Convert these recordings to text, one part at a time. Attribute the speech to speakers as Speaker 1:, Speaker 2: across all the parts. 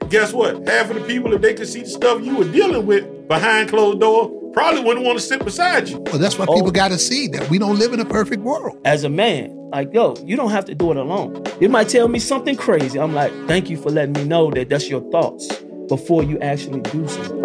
Speaker 1: guess what? Half of the people, if they could see the stuff you were dealing with behind closed doors, probably wouldn't want to sit beside you.
Speaker 2: Well, that's why people got to see that we don't live in a perfect world.
Speaker 3: As a man, like, yo, you don't have to do it alone. You might tell me something crazy. I'm like, thank you for letting me know that that's your thoughts before you actually do something.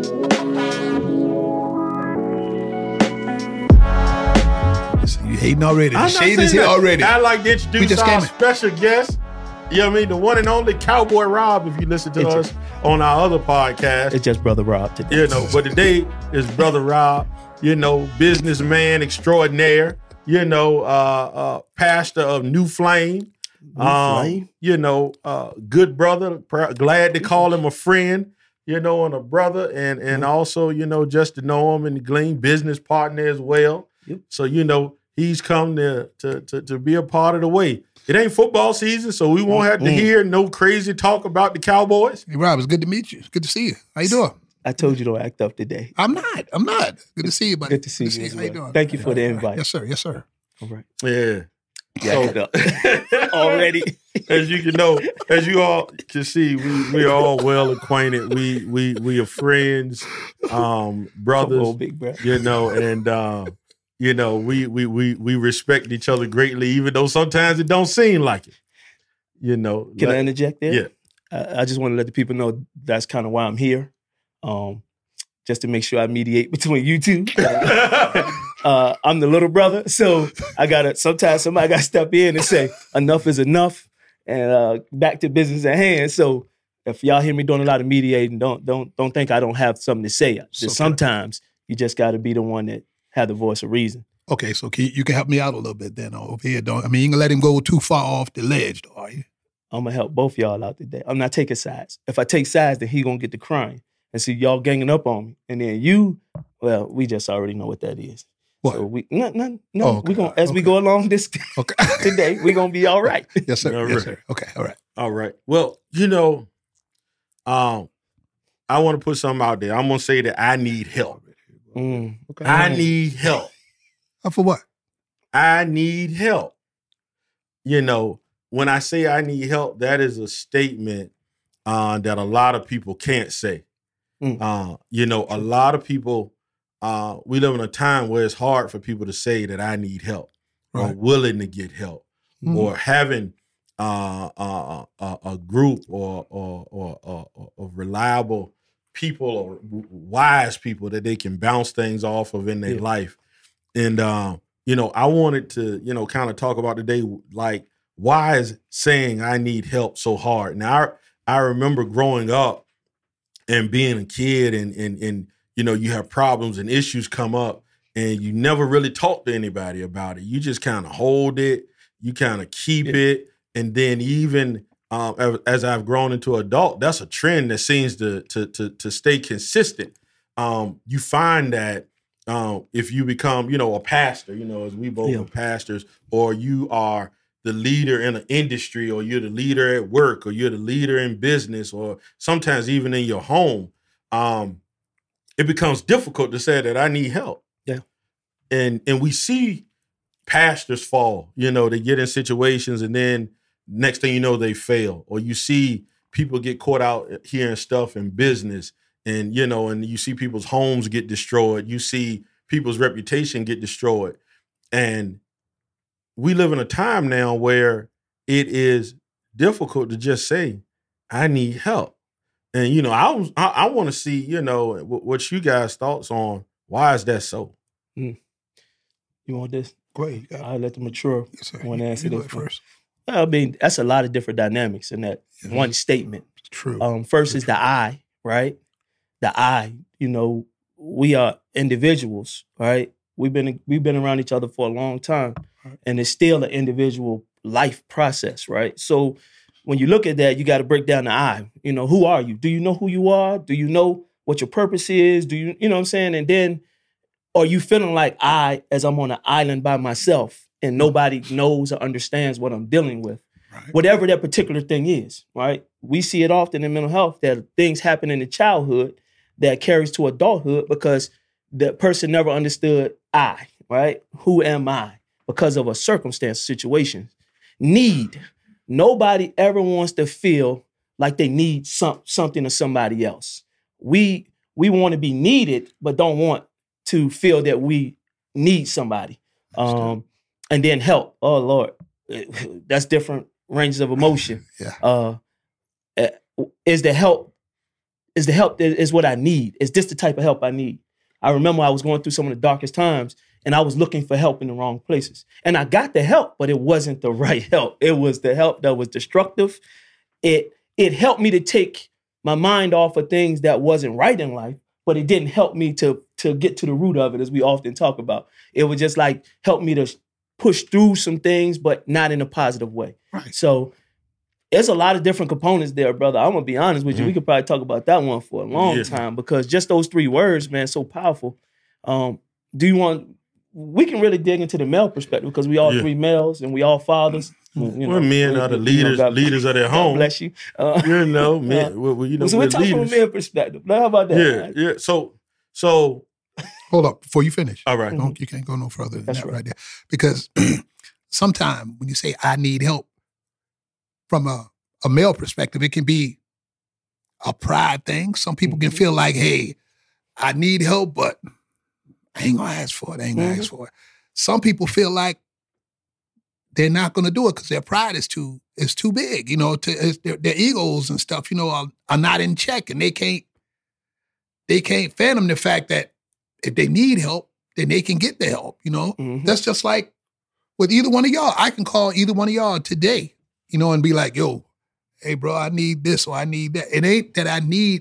Speaker 2: You hating already. The shade is here already.
Speaker 1: I'd like to introduce our special guest. You know what I mean? The one and only Cowboy Rob, if you listen to us on our other podcast.
Speaker 3: It's just Brother Rob today.
Speaker 1: You know, but today is Brother Rob, you know, businessman extraordinaire, you know, pastor of New Flame. You know, good brother, glad to call him a friend, you know, and a brother, and also, you know, just to know him and to glean business partner as well.
Speaker 3: Yep.
Speaker 1: So, you know, he's come to be a part of the way. It ain't football season, so we won't have to hear no crazy talk about the Cowboys.
Speaker 2: Hey, Rob, it's good to meet you. It's good to see you. How you doing?
Speaker 3: I told you don't act up today.
Speaker 2: I'm not. Good to see you, buddy.
Speaker 3: Good to see you as well.
Speaker 2: How you doing?
Speaker 3: Thank you for the invite.
Speaker 2: Yes, sir.
Speaker 3: All right.
Speaker 1: Yeah.
Speaker 3: So, already.
Speaker 1: As you can know, as you all can see, we are all well acquainted. We are friends, brothers.
Speaker 3: Oh, big bro.
Speaker 1: You know, and you know, we respect each other greatly, even though sometimes it don't seem like it. You know.
Speaker 3: Can I interject there?
Speaker 1: Yeah.
Speaker 3: I just want to let the people know that's kind of why I'm here. Just to make sure I mediate between you two. I'm the little brother, so sometimes somebody got to step in and say, enough is enough, and back to business at hand. So if y'all hear me doing a lot of mediating, don't think I don't have something to say. Sometimes you just got to be the one that have the voice of reason.
Speaker 2: Okay, so you can help me out a little bit then over here. You ain't gonna let him go too far off the ledge, though, are you?
Speaker 3: I'm gonna help both y'all out today. I'm not taking sides. If I take sides, then he gonna get the crying and see y'all ganging up on me. And then we just already know what that is.
Speaker 2: What?
Speaker 3: So we no.
Speaker 2: Oh, okay.
Speaker 3: We gonna we go along this today, we gonna be all right.
Speaker 2: Yes, sir.
Speaker 1: All
Speaker 2: yes,
Speaker 1: right.
Speaker 2: sir. Okay,
Speaker 1: All right. Well, you know, I want to put something out there. I'm gonna say that I need help.
Speaker 2: Okay.
Speaker 1: I need help.
Speaker 2: For what?
Speaker 1: I need help. You know, when I say I need help, that is a statement that a lot of people can't say. You know, a lot of people, we live in a time where it's hard for people to say that I need help, or willing to get help, or having a group or reliable people or wise people that they can bounce things off of in their life. And, you know, I wanted to, you know, kind of talk about today, like, why is saying I need help so hard? Now, I remember growing up and being a kid and you know, you have problems and issues come up and you never really talk to anybody about it. You just kind of hold it, you kind of keep it. And then even as I've grown into an adult, that's a trend that seems to stay consistent. You find that if you become, you know, a pastor, you know, as we both are pastors, or you are the leader in an industry, or you're the leader at work, or you're the leader in business, or sometimes even in your home, it becomes difficult to say that I need help.
Speaker 3: Yeah.
Speaker 1: And we see pastors fall, you know, they get in situations and then next thing you know, they fail. Or you see people get caught out hearing stuff in business and, you know, and you see people's homes get destroyed. You see people's reputation get destroyed. And we live in a time now where it is difficult to just say, I need help. And, you know, I want to see, you know, what you guys' thoughts on why is that so?
Speaker 3: You want this?
Speaker 2: Great.
Speaker 3: I'll let the mature one answer this
Speaker 2: first.
Speaker 3: Well, I mean, that's a lot of different dynamics in that one statement.
Speaker 2: True.
Speaker 3: First is the I, right? The I, you know, we are individuals, right? We've been around each other for a long time, and it's still an individual life process, right? So when you look at that, you got to break down the I. You know, who are you? Do you know who you are? Do you know what your purpose is? Do you know what I'm saying? And then, are you feeling like as I'm on an island by myself and nobody knows or understands what I'm dealing with?
Speaker 2: Right.
Speaker 3: Whatever that particular thing is, right? We see it often in mental health that things happen in the childhood that carries to adulthood because the person never understood I, right? Who am I? Because of a circumstance, situation. Need. Nobody ever wants to feel like they need something or somebody else. We want to be needed, but don't want to feel that we need somebody. And then help. Oh Lord, that's different ranges of emotion.
Speaker 2: Yeah.
Speaker 3: Is the help is what I need? Is this the type of help I need? I remember I was going through some of the darkest times and I was looking for help in the wrong places. And I got the help, but it wasn't the right help. It was the help that was destructive. It helped me to take my mind off of things that wasn't right in life, but it didn't help me to get to the root of it, as we often talk about. It would just like help me to push through some things, but not in a positive way.
Speaker 2: Right.
Speaker 3: So there's a lot of different components there, brother. I'm going to be honest with you. We could probably talk about that one for a long time because just those 3 words, man, so powerful. We can really dig into the male perspective because we all 3 males and we all fathers.
Speaker 1: We're men are the leaders of their home.
Speaker 3: God bless you.
Speaker 1: Men,
Speaker 3: so we're talking from a male perspective. Now, how about that?
Speaker 1: Yeah. So
Speaker 2: hold up before you finish.
Speaker 1: All right.
Speaker 2: You can't go no further than
Speaker 3: That's
Speaker 2: that
Speaker 3: right.
Speaker 2: there. Because sometimes when you say I need help, from a male perspective, it can be a pride thing. Some people can feel like, hey, I need help, but I ain't gonna ask for it. Some people feel like they're not gonna do it because their pride is too big. Their egos and stuff, are not in check, and they can't fathom the fact that if they need help, then they can get the help. That's just like with either one of y'all. I can call either one of y'all today, and be like, yo, hey, bro, I need this or I need that. It ain't that I need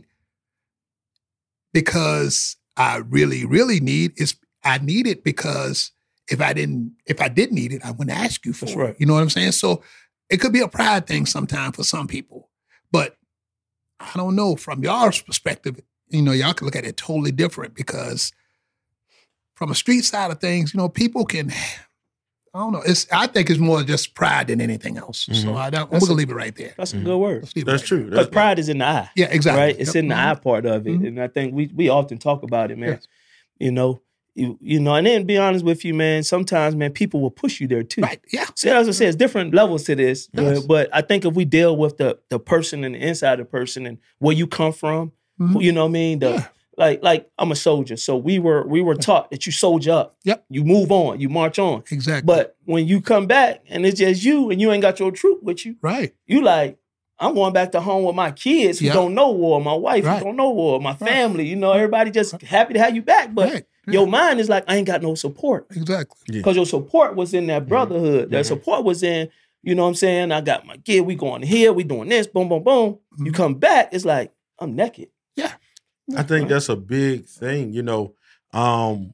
Speaker 2: because I really, really need. I need it because if I did need it, I wouldn't ask you for it.
Speaker 3: Right.
Speaker 2: You know what I'm saying? So it could be a pride thing sometimes for some people. But I don't know, from y'all's perspective, y'all can look at it totally different because from a street side of things, people can, I don't know. I think it's more just pride than anything else. So I'm going to leave it right there.
Speaker 3: That's a good word.
Speaker 1: That's true.
Speaker 3: Because pride is in the eye.
Speaker 2: Yeah, exactly.
Speaker 3: Right? It's in the eye part of it. And I think we often talk about it, man.
Speaker 2: Yes.
Speaker 3: And then be honest with you, man, sometimes, man, people will push you there too.
Speaker 2: Right, yeah.
Speaker 3: So as I said, it's different levels to this.
Speaker 2: Yes.
Speaker 3: But I think if we deal with the person and the inside of the person and where you come from, you know what I mean? Like I'm a soldier. So we were taught that you soldier up.
Speaker 2: Yep.
Speaker 3: You move on, you march on.
Speaker 2: Exactly.
Speaker 3: But when you come back and it's just you and you ain't got your troop with you,
Speaker 2: right.
Speaker 3: you like, I'm going back to home with my kids who don't know war, my wife who don't know war, my family, everybody just happy to have you back. But your mind is like, I ain't got no support.
Speaker 2: Exactly.
Speaker 3: Because your support was in that brotherhood. That support was in, you know what I'm saying? I got my kid, we going here, we doing this, boom, boom, boom. You come back, it's like, I'm naked.
Speaker 2: Yeah.
Speaker 1: I think that's a big thing, we're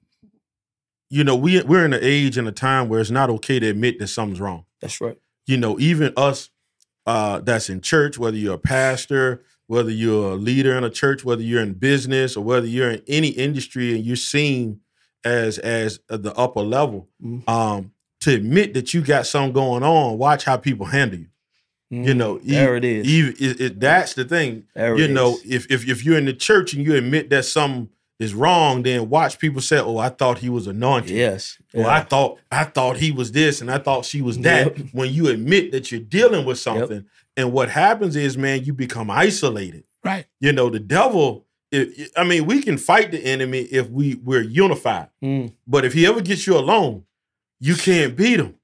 Speaker 1: in an age and a time where it's not okay to admit that something's wrong.
Speaker 3: That's right.
Speaker 1: Even us that's in church, whether you're a pastor, whether you're a leader in a church, whether you're in business or whether you're in any industry and you're seen as the upper level, to admit that you got something going on, watch how people handle you.
Speaker 3: There it is.
Speaker 1: That's the thing. If you're in the church and you admit that something is wrong, then watch people say, "Oh, I thought he was anointed."
Speaker 3: Yes.
Speaker 1: Or I thought he was this, and I thought she was that.
Speaker 3: Yep.
Speaker 1: When you admit that you're dealing with something, and what happens is, man, you become isolated.
Speaker 2: Right.
Speaker 1: The devil. We can fight the enemy if we're unified. But if he ever gets you alone, you can't beat him.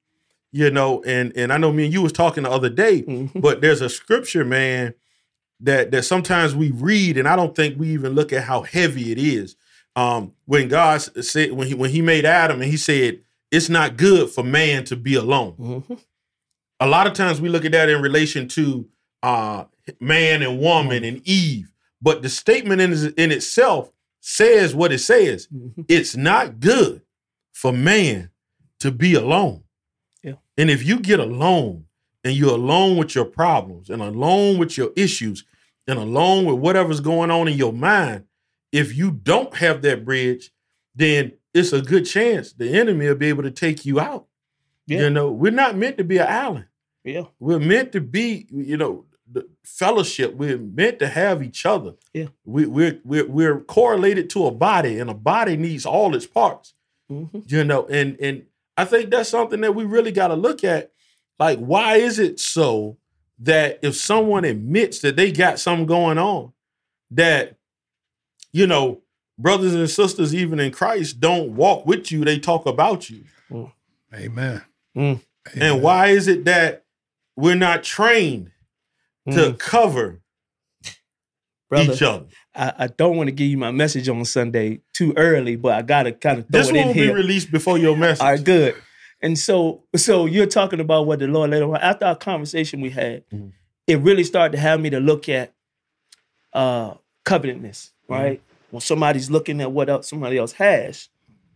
Speaker 1: And I know me and you was talking the other day, but there's a scripture, man, that sometimes we read, and I don't think we even look at how heavy it is. When God said, when he made Adam, and he said, it's not good for man to be alone. A lot of times we look at that in relation to man and woman and Eve, but the statement in itself says what it says. It's not good for man to be alone. And if you get alone and you're alone with your problems and alone with your issues and alone with whatever's going on in your mind, if you don't have that bridge, then it's a good chance the enemy will be able to take you out. Yeah. We're not meant to be an island.
Speaker 3: Yeah.
Speaker 1: We're meant to be, the fellowship. We're meant to have each other.
Speaker 3: Yeah.
Speaker 1: We're correlated to a body, and a body needs all its parts. And I think that's something that we really got to look at. Like, why is it so that if someone admits that they got something going on, that, you know, brothers and sisters, even in Christ, don't walk with you, they talk about you.
Speaker 2: Amen.
Speaker 1: And why is it that we're not trained to cover each other?
Speaker 3: I don't want to give you my message on Sunday too early, but I got to kind of throw
Speaker 1: this
Speaker 3: it in here.
Speaker 1: This won't be released before your message.
Speaker 3: All right, good. And so you're talking about what the Lord laid on. After our conversation we had, it really started to have me to look at covenantness, right? When somebody's looking at what else somebody else has.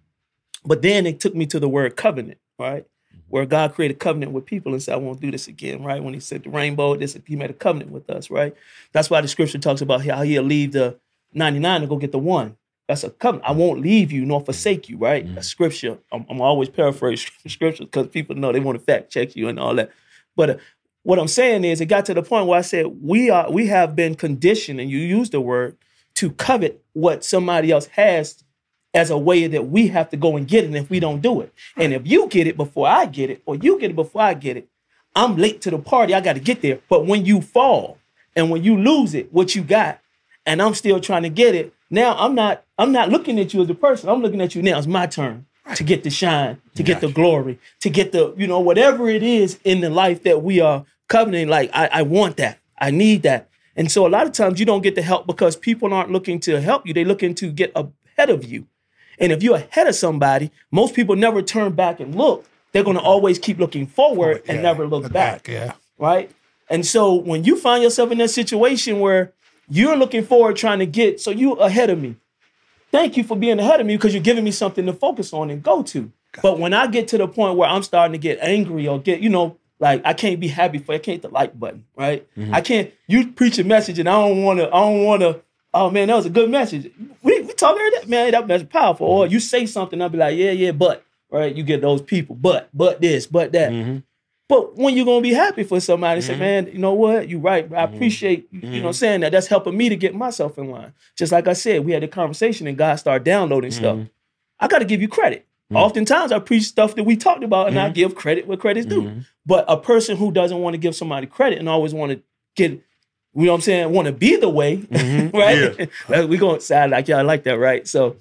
Speaker 3: But then it took me to the word covenant, right? Where God created a covenant with people and said, I won't do this again, right? When he said the rainbow, he made a covenant with us, right? That's why the scripture talks about how he'll leave the 99 to go get the one. That's a covenant. I won't leave you nor forsake you, right? That's scripture. I'm always paraphrasing scripture because people know they want to fact check you and all that. But what I'm saying is it got to the point where I said we have been conditioned, and you used the word, to covet what somebody else has as a way that we have to go and get it if we don't do it. And if you get it before I get it, or you get it before I get it, I'm late to the party. I got to get there. But when you fall and when you lose it, what you got, and I'm still trying to get it, now I'm not looking at you as a person. I'm looking at you now. It's my turn to get the shine, to get the glory, to get the, whatever it is in the life that we are covenanting. Like, I want that. I need that. And so a lot of times you don't get the help because people aren't looking to help you. They're looking to get ahead of you. And if you're ahead of somebody, most people never turn back and look. They're going to always keep looking forward and never look back. Right? And so when you find yourself in that situation where you're looking forward trying to get, so you ahead of me. Thank you for being ahead of me because you're giving me something to focus on and go to. But when I get to the point where I'm starting to get angry or get, like I can't be happy I can't hit the like button, right? I can't, you preach a message and I don't want to, oh man, that was a good message. We talk every day, man, that message powerful. Or you say something, I'll be like, yeah, but, right? You get those people, but this, but that. But when you're going to be happy for somebody, say, man, you know what? You're right. I appreciate, saying that. That's helping me to get myself in line. Just like I said, we had a conversation and God started downloading stuff. I got to give you credit. Oftentimes I preach stuff that we talked about and I give credit where credit's due. But a person who doesn't want to give somebody credit and always want to get, you know what I'm saying, want to be the way, right? Yeah. We're going to sound like y'all like that, right? So,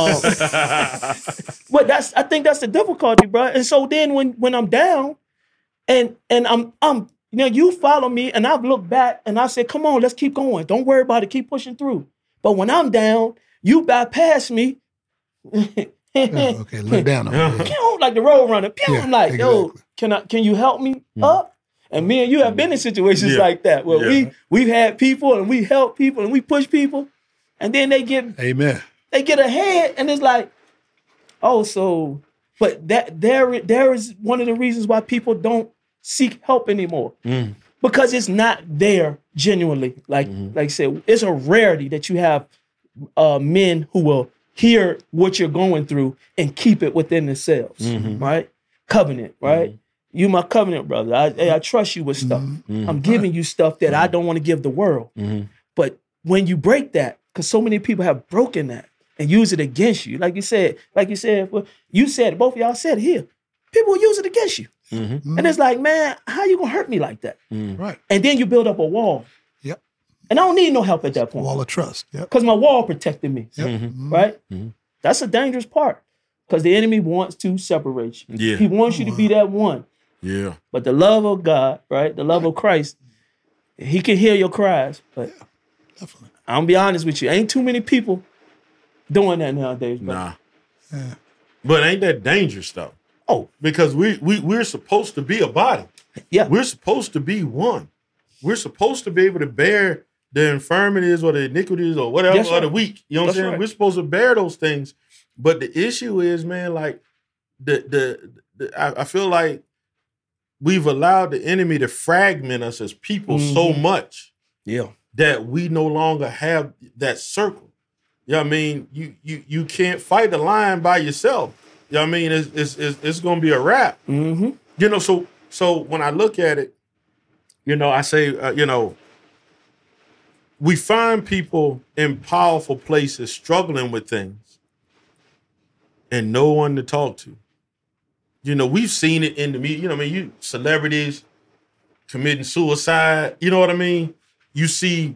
Speaker 3: but I think that's the difficulty, bro. And so then when I'm down, and I'm you follow me and I've looked back and I said, come on, let's keep going. Don't worry about it. Keep pushing through. But when I'm down, you bypass me.
Speaker 2: Okay, look down on me.
Speaker 3: Like the road runner. I'm like, yo, can you help me up? And me and you have been in situations like that where we've had people and we help people and we push people. And then they get ahead and it's like, but there is one of the reasons why people don't seek help anymore. Because it's not there genuinely. Like I said, it's a rarity that you have men who will hear what you're going through and keep it within themselves, right? Covenant, right? You my covenant brother. I trust you with stuff. I'm giving you stuff that I don't want to give the world. But when you break that, because so many people have broken that and use it against you, like you said, you said, both of y'all said it here. People will use it against you. And it's like, man, how you gonna hurt me like that?
Speaker 2: Right.
Speaker 3: And then you build up a wall.
Speaker 2: Yep.
Speaker 3: And I don't need no help at that point.
Speaker 2: Wall of trust. Yep.
Speaker 3: Because my wall protected me.
Speaker 2: Yep.
Speaker 3: Right? That's a dangerous part. Because the enemy wants to separate you.
Speaker 1: Yeah.
Speaker 3: He wants you to be that one.
Speaker 1: Yeah.
Speaker 3: But the love of God, right? The love of Christ, he can hear your cries. But
Speaker 2: definitely.
Speaker 3: I'm gonna be honest with you. Ain't too many people doing that nowadays. Bro.
Speaker 1: Nah. Yeah. But ain't that dangerous though?
Speaker 3: Oh.
Speaker 1: Because we're supposed to be a body.
Speaker 3: Yeah.
Speaker 1: We're supposed to be one. We're supposed to be able to bear the infirmities or the iniquities or whatever of the weak. You know what I'm saying? Right. We're supposed to bear those things. But the issue is, man, like I feel like we've allowed the enemy to fragment us as people so much that we no longer have that circle. You know what I mean? You can't fight a lion by yourself. You know what I mean? It's going to be a wrap. You know, so when I look at it, you know, I say, we find people in powerful places struggling with things and no one to talk to. You know, we've seen it in the media. You know, celebrities committing suicide. You know what I mean? You see,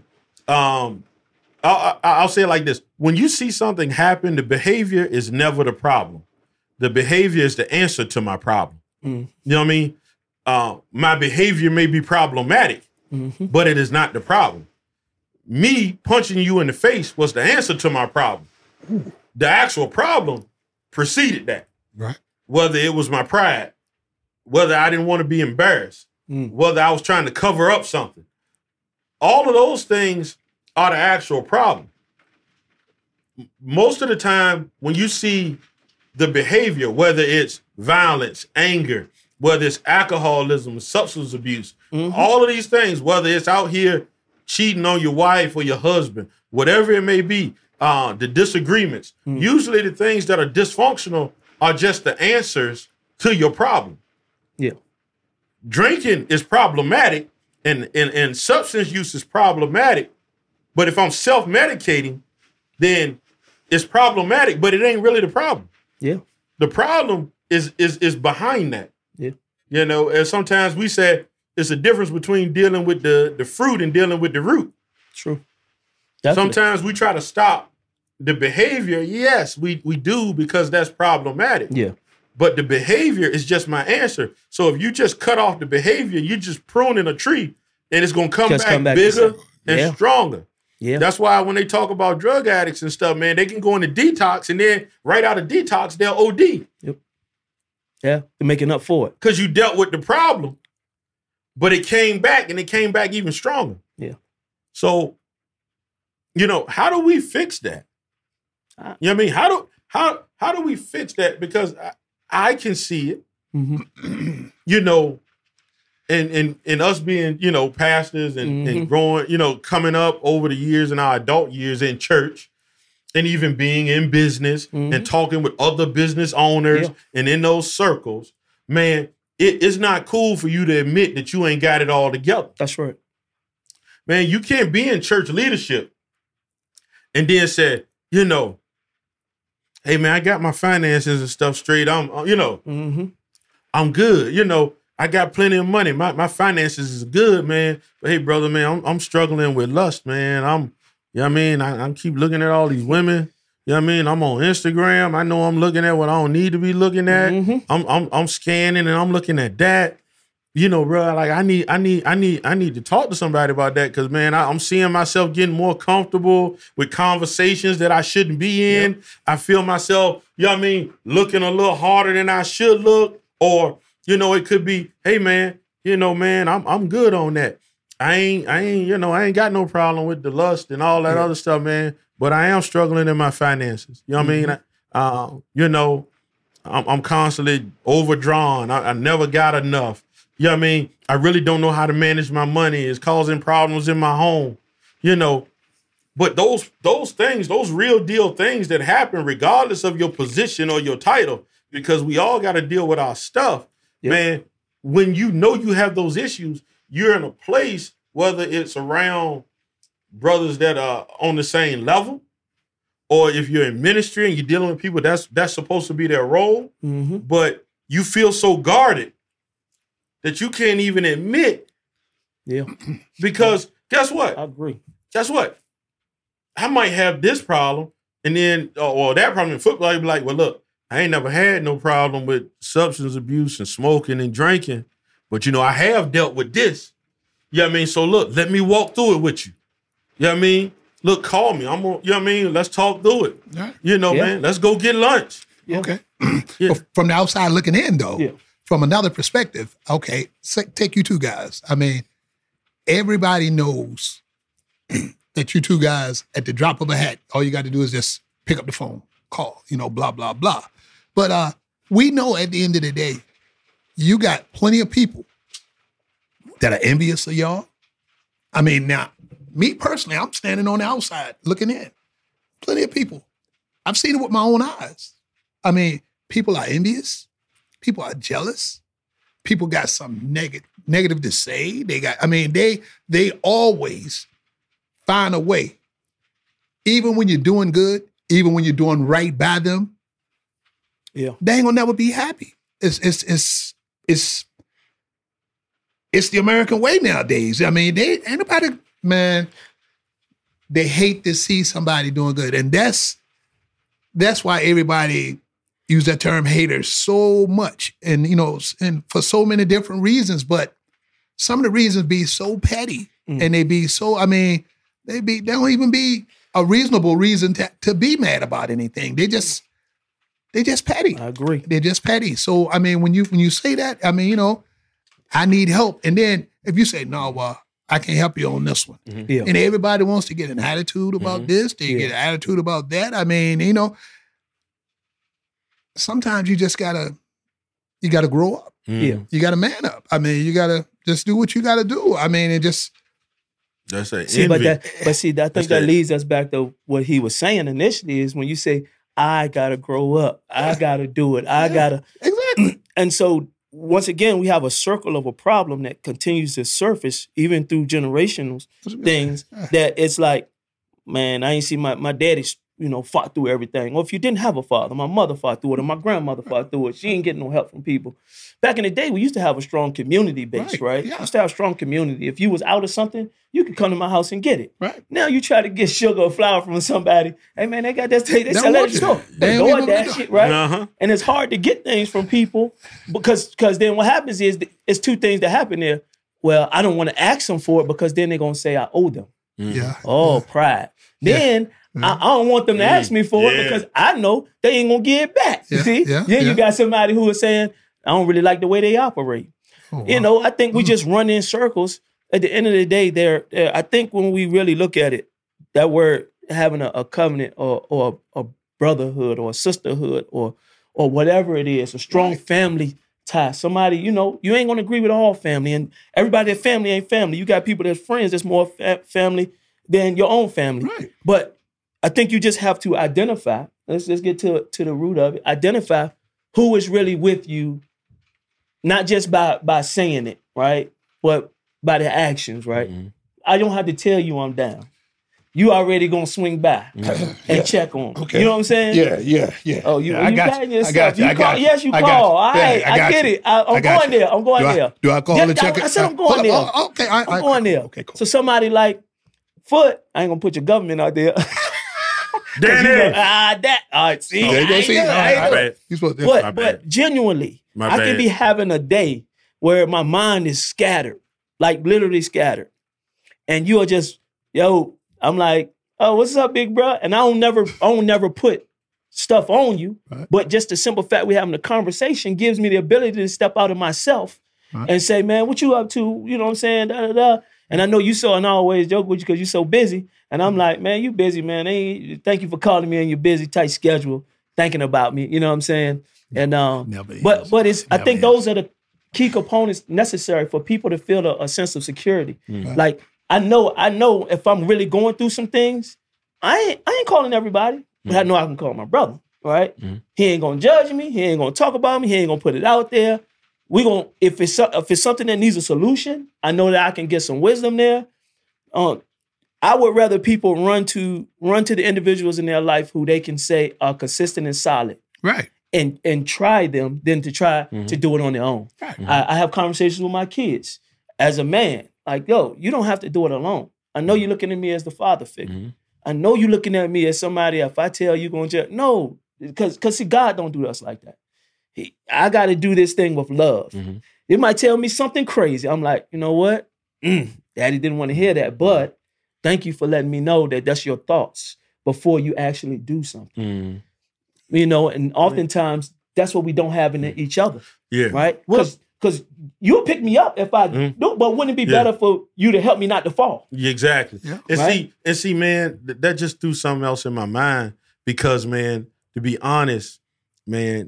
Speaker 1: I'll say it like this. When you see something happen, the behavior is never the problem. The behavior is the answer to my problem. You know what I mean? My behavior may be problematic, but it is not the problem. Me punching you in the face was the answer to my problem. The actual problem preceded that.
Speaker 2: Right.
Speaker 1: Whether it was my pride, whether I didn't want to be embarrassed, whether I was trying to cover up something. All of those things are the actual problem. Most of the time, when you see the behavior, whether it's violence, anger, whether it's alcoholism, substance abuse, all of these things, whether it's out here cheating on your wife or your husband, whatever it may be, the disagreements, usually the things that are dysfunctional are just the answers to your problem.
Speaker 3: Yeah.
Speaker 1: Drinking is problematic and substance use is problematic. But if I'm self-medicating, then it's problematic, but it ain't really the problem.
Speaker 3: Yeah.
Speaker 1: The problem is behind that.
Speaker 3: Yeah.
Speaker 1: You know, and sometimes we say it's a difference between dealing with the fruit and dealing with the root.
Speaker 3: True. Definitely.
Speaker 1: Sometimes we try to stop the behavior. Yes, we do, because that's problematic.
Speaker 3: Yeah.
Speaker 1: But the behavior is just my answer. So if you just cut off the behavior, you're just pruning a tree and it's going to come back bigger and stronger.
Speaker 3: Yeah.
Speaker 1: That's why when they talk about drug addicts and stuff, man, they can go into detox and then right out of detox, they'll OD.
Speaker 3: Yep. Yeah, they're making up for it.
Speaker 1: Because you dealt with the problem, but it came back and it came back even stronger.
Speaker 3: Yeah.
Speaker 1: So, you know, how do we fix that? You know what I mean? How do we fix that? Because I can see it, you know, and us being, you know, pastors and growing, you know, coming up over the years in our adult years in church and even being in business and talking with other business owners and in those circles, man, it's not cool for you to admit that you ain't got it all together.
Speaker 3: That's right.
Speaker 1: Man, you can't be in church leadership and then say, you know, hey, man, I got my finances and stuff straight. You know, I'm good. You know, I got plenty of money. My finances is good, man. But hey, brother, man, I'm struggling with lust, man. You know what I mean? I keep looking at all these women. You know what I mean? I'm on Instagram. I know I'm looking at what I don't need to be looking at. I'm scanning and I'm looking at that. You know, bro, like I need to talk to somebody about that because, man, I'm seeing myself getting more comfortable with conversations that I shouldn't be in. Yep. I feel myself, you know what I mean, looking a little harder than I should look. Or, you know, it could be, hey, man, you know, man, I'm good on that. I ain't got no problem with the lust and all that other stuff, man. But I am struggling in my finances. You know what I mean? You know, I'm constantly overdrawn. I never got enough. You know what I mean? I really don't know how to manage my money. It's causing problems in my home, you know. But those things, those real deal things that happen regardless of your position or your title, because we all got to deal with our stuff, man. When you know you have those issues, you're in a place, whether it's around brothers that are on the same level, or if you're in ministry and you're dealing with people that's supposed to be their role, but you feel so guarded that you can't even admit.
Speaker 3: Yeah.
Speaker 1: Because guess what?
Speaker 3: I agree.
Speaker 1: Guess what? I might have this problem and then, or that problem in football, you'd be like, well, look, I ain't never had no problem with substance abuse and smoking and drinking, but, you know, I have dealt with this. You know what I mean? So look, let me walk through it with you. You know what I mean? Look, call me. You know what I mean? Let's talk through it. Right. You know, man, let's go get lunch.
Speaker 2: Yeah. Okay. From the outside looking in, though, from another perspective, okay, take you two guys. I mean, everybody knows that you two guys, at the drop of a hat, all you got to do is just pick up the phone, call, you know, blah, blah, blah. But we know at the end of the day, you got plenty of people that are envious of y'all. I mean, now, me personally, I'm standing on the outside looking in. Plenty of people. I've seen it with my own eyes. I mean, people are envious. People are jealous. People got some negative to say. They always find a way. Even when you're doing good, even when you're doing right by them, they ain't gonna never be happy. It's it's the American way nowadays. I mean, man, they hate to see somebody doing good. And that's why everybody use that term haters so much. And, and for so many different reasons, but some of the reasons be so petty and they be so, they don't even be a reasonable reason to be mad about anything. They just petty.
Speaker 3: I agree.
Speaker 2: They're just petty. So, when you say that, I need help. And then if you say, no, I can't help you on this one.
Speaker 3: Mm-hmm. Yeah.
Speaker 2: And everybody wants to get an attitude about this. They get an attitude about that. Sometimes you just gotta grow up.
Speaker 3: Yeah.
Speaker 2: You gotta man up. You gotta just do what you gotta do. And just
Speaker 1: that's it.
Speaker 3: See, I think that leads us back to what he was saying initially is when you say, I gotta grow up, I gotta do it, I gotta
Speaker 2: exactly.
Speaker 3: And so once again, we have a circle of a problem that continues to surface even through generational things that it's like, man, I ain't see my daddy, fought through everything. Or if you didn't have a father, my mother fought through it, or my grandmother fought through it. She ain't getting no help from people. Back in the day, we used to have a strong community base, right?
Speaker 2: Yeah.
Speaker 3: We used to have a strong community. If you was out of something, you could come to my house and get it.
Speaker 2: Right.
Speaker 3: Now you try to get sugar or flour from somebody. Hey, man, they got that. They sell that store.
Speaker 2: They
Speaker 3: They
Speaker 2: don't
Speaker 3: that
Speaker 2: get
Speaker 3: shit, right?
Speaker 1: Uh-huh.
Speaker 3: And it's hard to get things from people because then what happens is it's two things that happen there. Well, I don't want to ask them for it because then they're going to say I owe them.
Speaker 2: Yeah.
Speaker 3: Oh, pride. Then I don't want them to ask me for it because I know they ain't going to get it back. You see?
Speaker 2: Yeah.
Speaker 3: Then you got somebody who is saying, I don't really like the way they operate.
Speaker 2: Oh, wow.
Speaker 3: I think we just run in circles. At the end of the day, I think when we really look at it, that word having a covenant or a brotherhood or a sisterhood or whatever it is, a strong family tie. Somebody, you ain't going to agree with all family. And everybody at family ain't family. You got people that's friends that's more family than your own family.
Speaker 2: Right.
Speaker 3: But I think you just have to identify, let's just get to the root of it, identify who is really with you, not just by saying it, right? But by the actions, right? Mm-hmm. I don't have to tell you I'm down. You already gonna swing by and check on.
Speaker 2: Okay.
Speaker 3: You know what I'm saying?
Speaker 2: Yeah.
Speaker 3: Oh, you
Speaker 2: I got
Speaker 3: patting
Speaker 2: you.
Speaker 3: yourself.
Speaker 2: I got you.
Speaker 3: Yes, you
Speaker 2: I
Speaker 3: call.
Speaker 2: got you.
Speaker 3: All right,
Speaker 2: Yeah,
Speaker 3: I get
Speaker 2: you.
Speaker 3: it. I'm going there. I'm going there.
Speaker 2: Do I call and check it?
Speaker 3: I said I'm going there.
Speaker 2: Okay,
Speaker 3: I'm going there.
Speaker 2: Okay, cool.
Speaker 3: So somebody like Foot, I ain't gonna put your government out there.
Speaker 1: Danny.
Speaker 3: All right, see.
Speaker 2: There you go. See,
Speaker 1: You're
Speaker 2: supposed to.
Speaker 3: But genuinely, I can be having a day where my mind is scattered, like literally scattered. And you are just, I'm like, oh, what's up, big bro? And I don't never put stuff on you, but just the simple fact we're having a conversation gives me the ability to step out of myself and say, man, what you up to? You know what I'm saying? Da, da, da. And I know you so, and I always joke with you because you're so busy. And I'm like, man, you busy, man. Thank you for calling me on your busy, tight schedule, thinking about me. You know what I'm saying? And but it's I think those are the key components necessary for people to feel a sense of security. Like I know if I'm really going through some things, I ain't calling everybody, but I know I can call my brother. Right? He ain't gonna judge me. He ain't gonna talk about me. He ain't gonna put it out there. We gonna if it's something that needs a solution, I know that I can get some wisdom there. I would rather people run to the individuals in their life who they can say are consistent and solid,
Speaker 2: right?
Speaker 3: And try them than to try to do it on their own. Right. I have conversations with my kids as a man, like, yo, you don't have to do it alone. I know you're looking at me as the father figure. I know you're looking at me as somebody. If I tell you going to jail, no, because see, God don't do us like that. I got to do this thing with love. It might tell me something crazy. I'm like, you know what? Daddy didn't want to hear that, but thank you for letting me know that that's your thoughts before you actually do something. And oftentimes that's what we don't have in each other. Yeah. Right? Because you'll pick me up if I do, but wouldn't it be better for you to help me not to fall?
Speaker 1: Exactly. Yeah. And see, man, that just threw something else in my mind because, man, to be honest, man,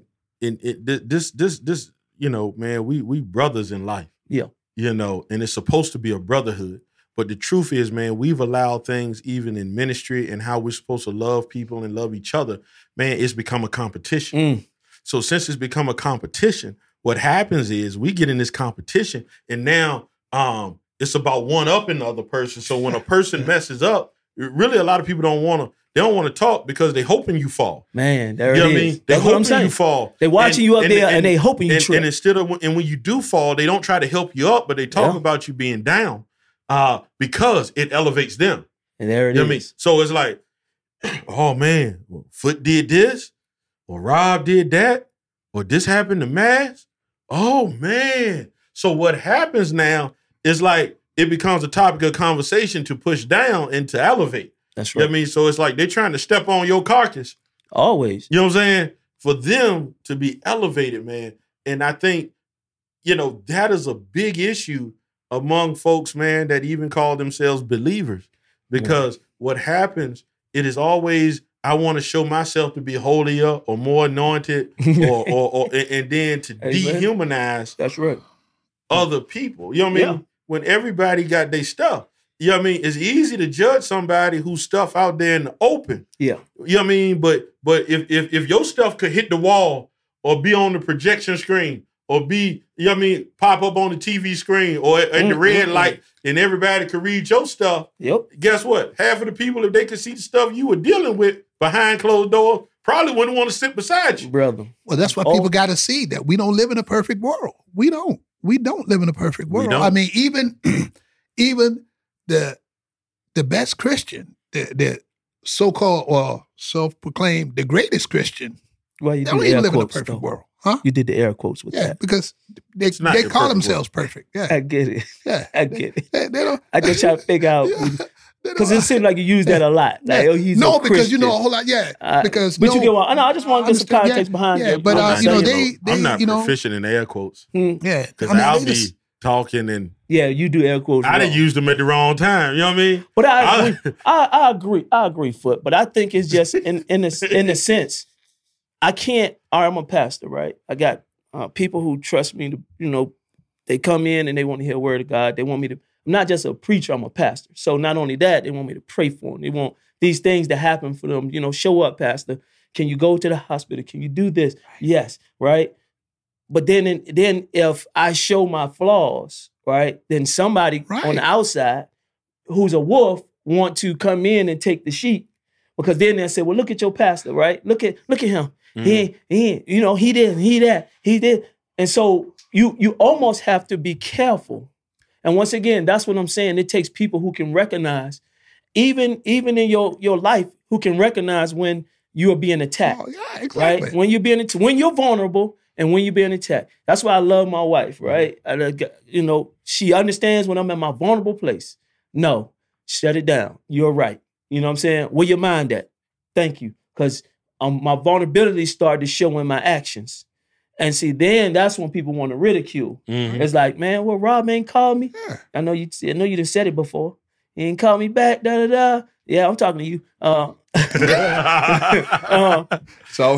Speaker 1: this, man, we brothers in life.
Speaker 3: Yeah.
Speaker 1: And it's supposed to be a brotherhood. But the truth is, man, we've allowed things even in ministry and how we're supposed to love people and love each other, man, it's become a competition. So since it's become a competition, what happens is we get in this competition and now it's about one-upping the other person. So when a person messes up, really a lot of people don't want They don't want to talk because they hoping you fall.
Speaker 3: Man, there
Speaker 1: You know
Speaker 3: it
Speaker 1: what I
Speaker 3: is.
Speaker 1: mean? They
Speaker 3: That's what I'm
Speaker 1: hoping
Speaker 3: saying.
Speaker 1: you fall.
Speaker 3: They watching you up there and they hoping you trip.
Speaker 1: And instead of when you do fall, they don't try to help you up, but they talk
Speaker 3: Yeah.
Speaker 1: about you being down because it elevates them.
Speaker 3: And there it
Speaker 1: You
Speaker 3: is.
Speaker 1: know what I mean? So it's like, oh man, well, Foot did this, or Rob did that, or this happened to Maz. Oh man. So what happens now is like it becomes a topic of conversation to push down and to elevate.
Speaker 3: That's
Speaker 1: You know
Speaker 3: right.
Speaker 1: what I mean? So it's like they're trying to step on your carcass.
Speaker 3: Always.
Speaker 1: You know what I'm saying? For them to be elevated, man. And I think, that is a big issue among folks, man, that even call themselves believers. Because what happens, it is always, I want to show myself to be holier or more anointed or and then to
Speaker 3: Amen.
Speaker 1: dehumanize
Speaker 3: That's right.
Speaker 1: other people. You know what I mean?
Speaker 3: Yeah.
Speaker 1: When everybody got their stuff. You know what I mean? It's easy to judge somebody whose stuff out there in the open.
Speaker 3: Yeah.
Speaker 1: You know what I mean? But if your stuff could hit the wall or be on the projection screen or be, you know what I mean, pop up on the TV screen or in the red light and everybody could read your stuff,
Speaker 3: Yep.
Speaker 1: guess what? Half of the people, if they could see the stuff you were dealing with behind closed doors, probably wouldn't want to sit beside you.
Speaker 3: Brother.
Speaker 2: Well, that's why people got to see that we don't live in a perfect world. We don't live in a perfect world.
Speaker 1: don't.
Speaker 2: I mean, even the best Christian, the so-called or self-proclaimed the greatest Christian,
Speaker 3: Well, you
Speaker 2: they
Speaker 3: do
Speaker 2: don't
Speaker 3: the
Speaker 2: even
Speaker 3: air
Speaker 2: live in a
Speaker 3: quotes,
Speaker 2: perfect
Speaker 3: though.
Speaker 2: world. Huh?
Speaker 3: You did the air quotes with
Speaker 2: Yeah,
Speaker 3: that.
Speaker 2: because they
Speaker 1: not
Speaker 2: they
Speaker 1: the
Speaker 2: call
Speaker 1: perfect
Speaker 2: themselves perfect. Yeah.
Speaker 3: I get it.
Speaker 2: Yeah.
Speaker 3: I get it.
Speaker 2: They don't
Speaker 3: I just try to figure out
Speaker 2: they
Speaker 3: because
Speaker 2: don't-
Speaker 3: it seems like you use that a lot. Like,
Speaker 2: Yeah.
Speaker 3: oh, he's
Speaker 2: no,
Speaker 3: a
Speaker 2: because you know a
Speaker 3: Christian.
Speaker 2: whole lot. Yeah, because
Speaker 3: but
Speaker 2: no,
Speaker 3: you get one. I just want to get some
Speaker 2: understand,
Speaker 3: context behind
Speaker 2: yeah,
Speaker 3: it.
Speaker 2: but,
Speaker 1: I'm
Speaker 2: you know,
Speaker 1: not,
Speaker 2: they
Speaker 1: I'm not
Speaker 2: you know,
Speaker 1: proficient in air quotes
Speaker 2: yeah,
Speaker 1: because
Speaker 2: I mean,
Speaker 1: I'll
Speaker 2: they
Speaker 1: be
Speaker 2: just-
Speaker 1: talking and
Speaker 3: yeah, you do air quotes.
Speaker 1: I didn't
Speaker 3: wrong.
Speaker 1: use them at the wrong time. You know what I mean?
Speaker 3: But I agree. I agree. I agree, Foot. But I think it's just in a sense, I can't. I'm a pastor, right? I got people who trust me to, they come in and they want to hear the word of God. They want me to. I'm not just a preacher. I'm a pastor. So not only that, they want me to pray for them. They want these things to happen for them. Show up, pastor. Can you go to the hospital? Can you do this? Yes, right. But then if I show my flaws, right, then somebody on the outside who's a wolf want to come in and take the sheep because then they'll say, well, look at your pastor, right? Look at him. He did, he did. And so you almost have to be careful. And once again, that's what I'm saying. It takes people who can recognize, even in your life, who can recognize when you are being attacked.
Speaker 2: Oh, yeah, exactly.
Speaker 3: Right? When you're vulnerable and when you're being attacked. That's why I love my wife, right? She understands when I'm at my vulnerable place. No, shut it down. You're right. You know what I'm saying? Where your mind at? Thank you. Because my vulnerability started to show in my actions. And see, then that's when people want to ridicule.
Speaker 1: Mhm.
Speaker 3: It's like, man, well, Rob ain't called me.
Speaker 2: Yeah.
Speaker 3: I know you done said it before. He ain't called me back, da-da-da. Yeah, I'm talking to you.
Speaker 2: So,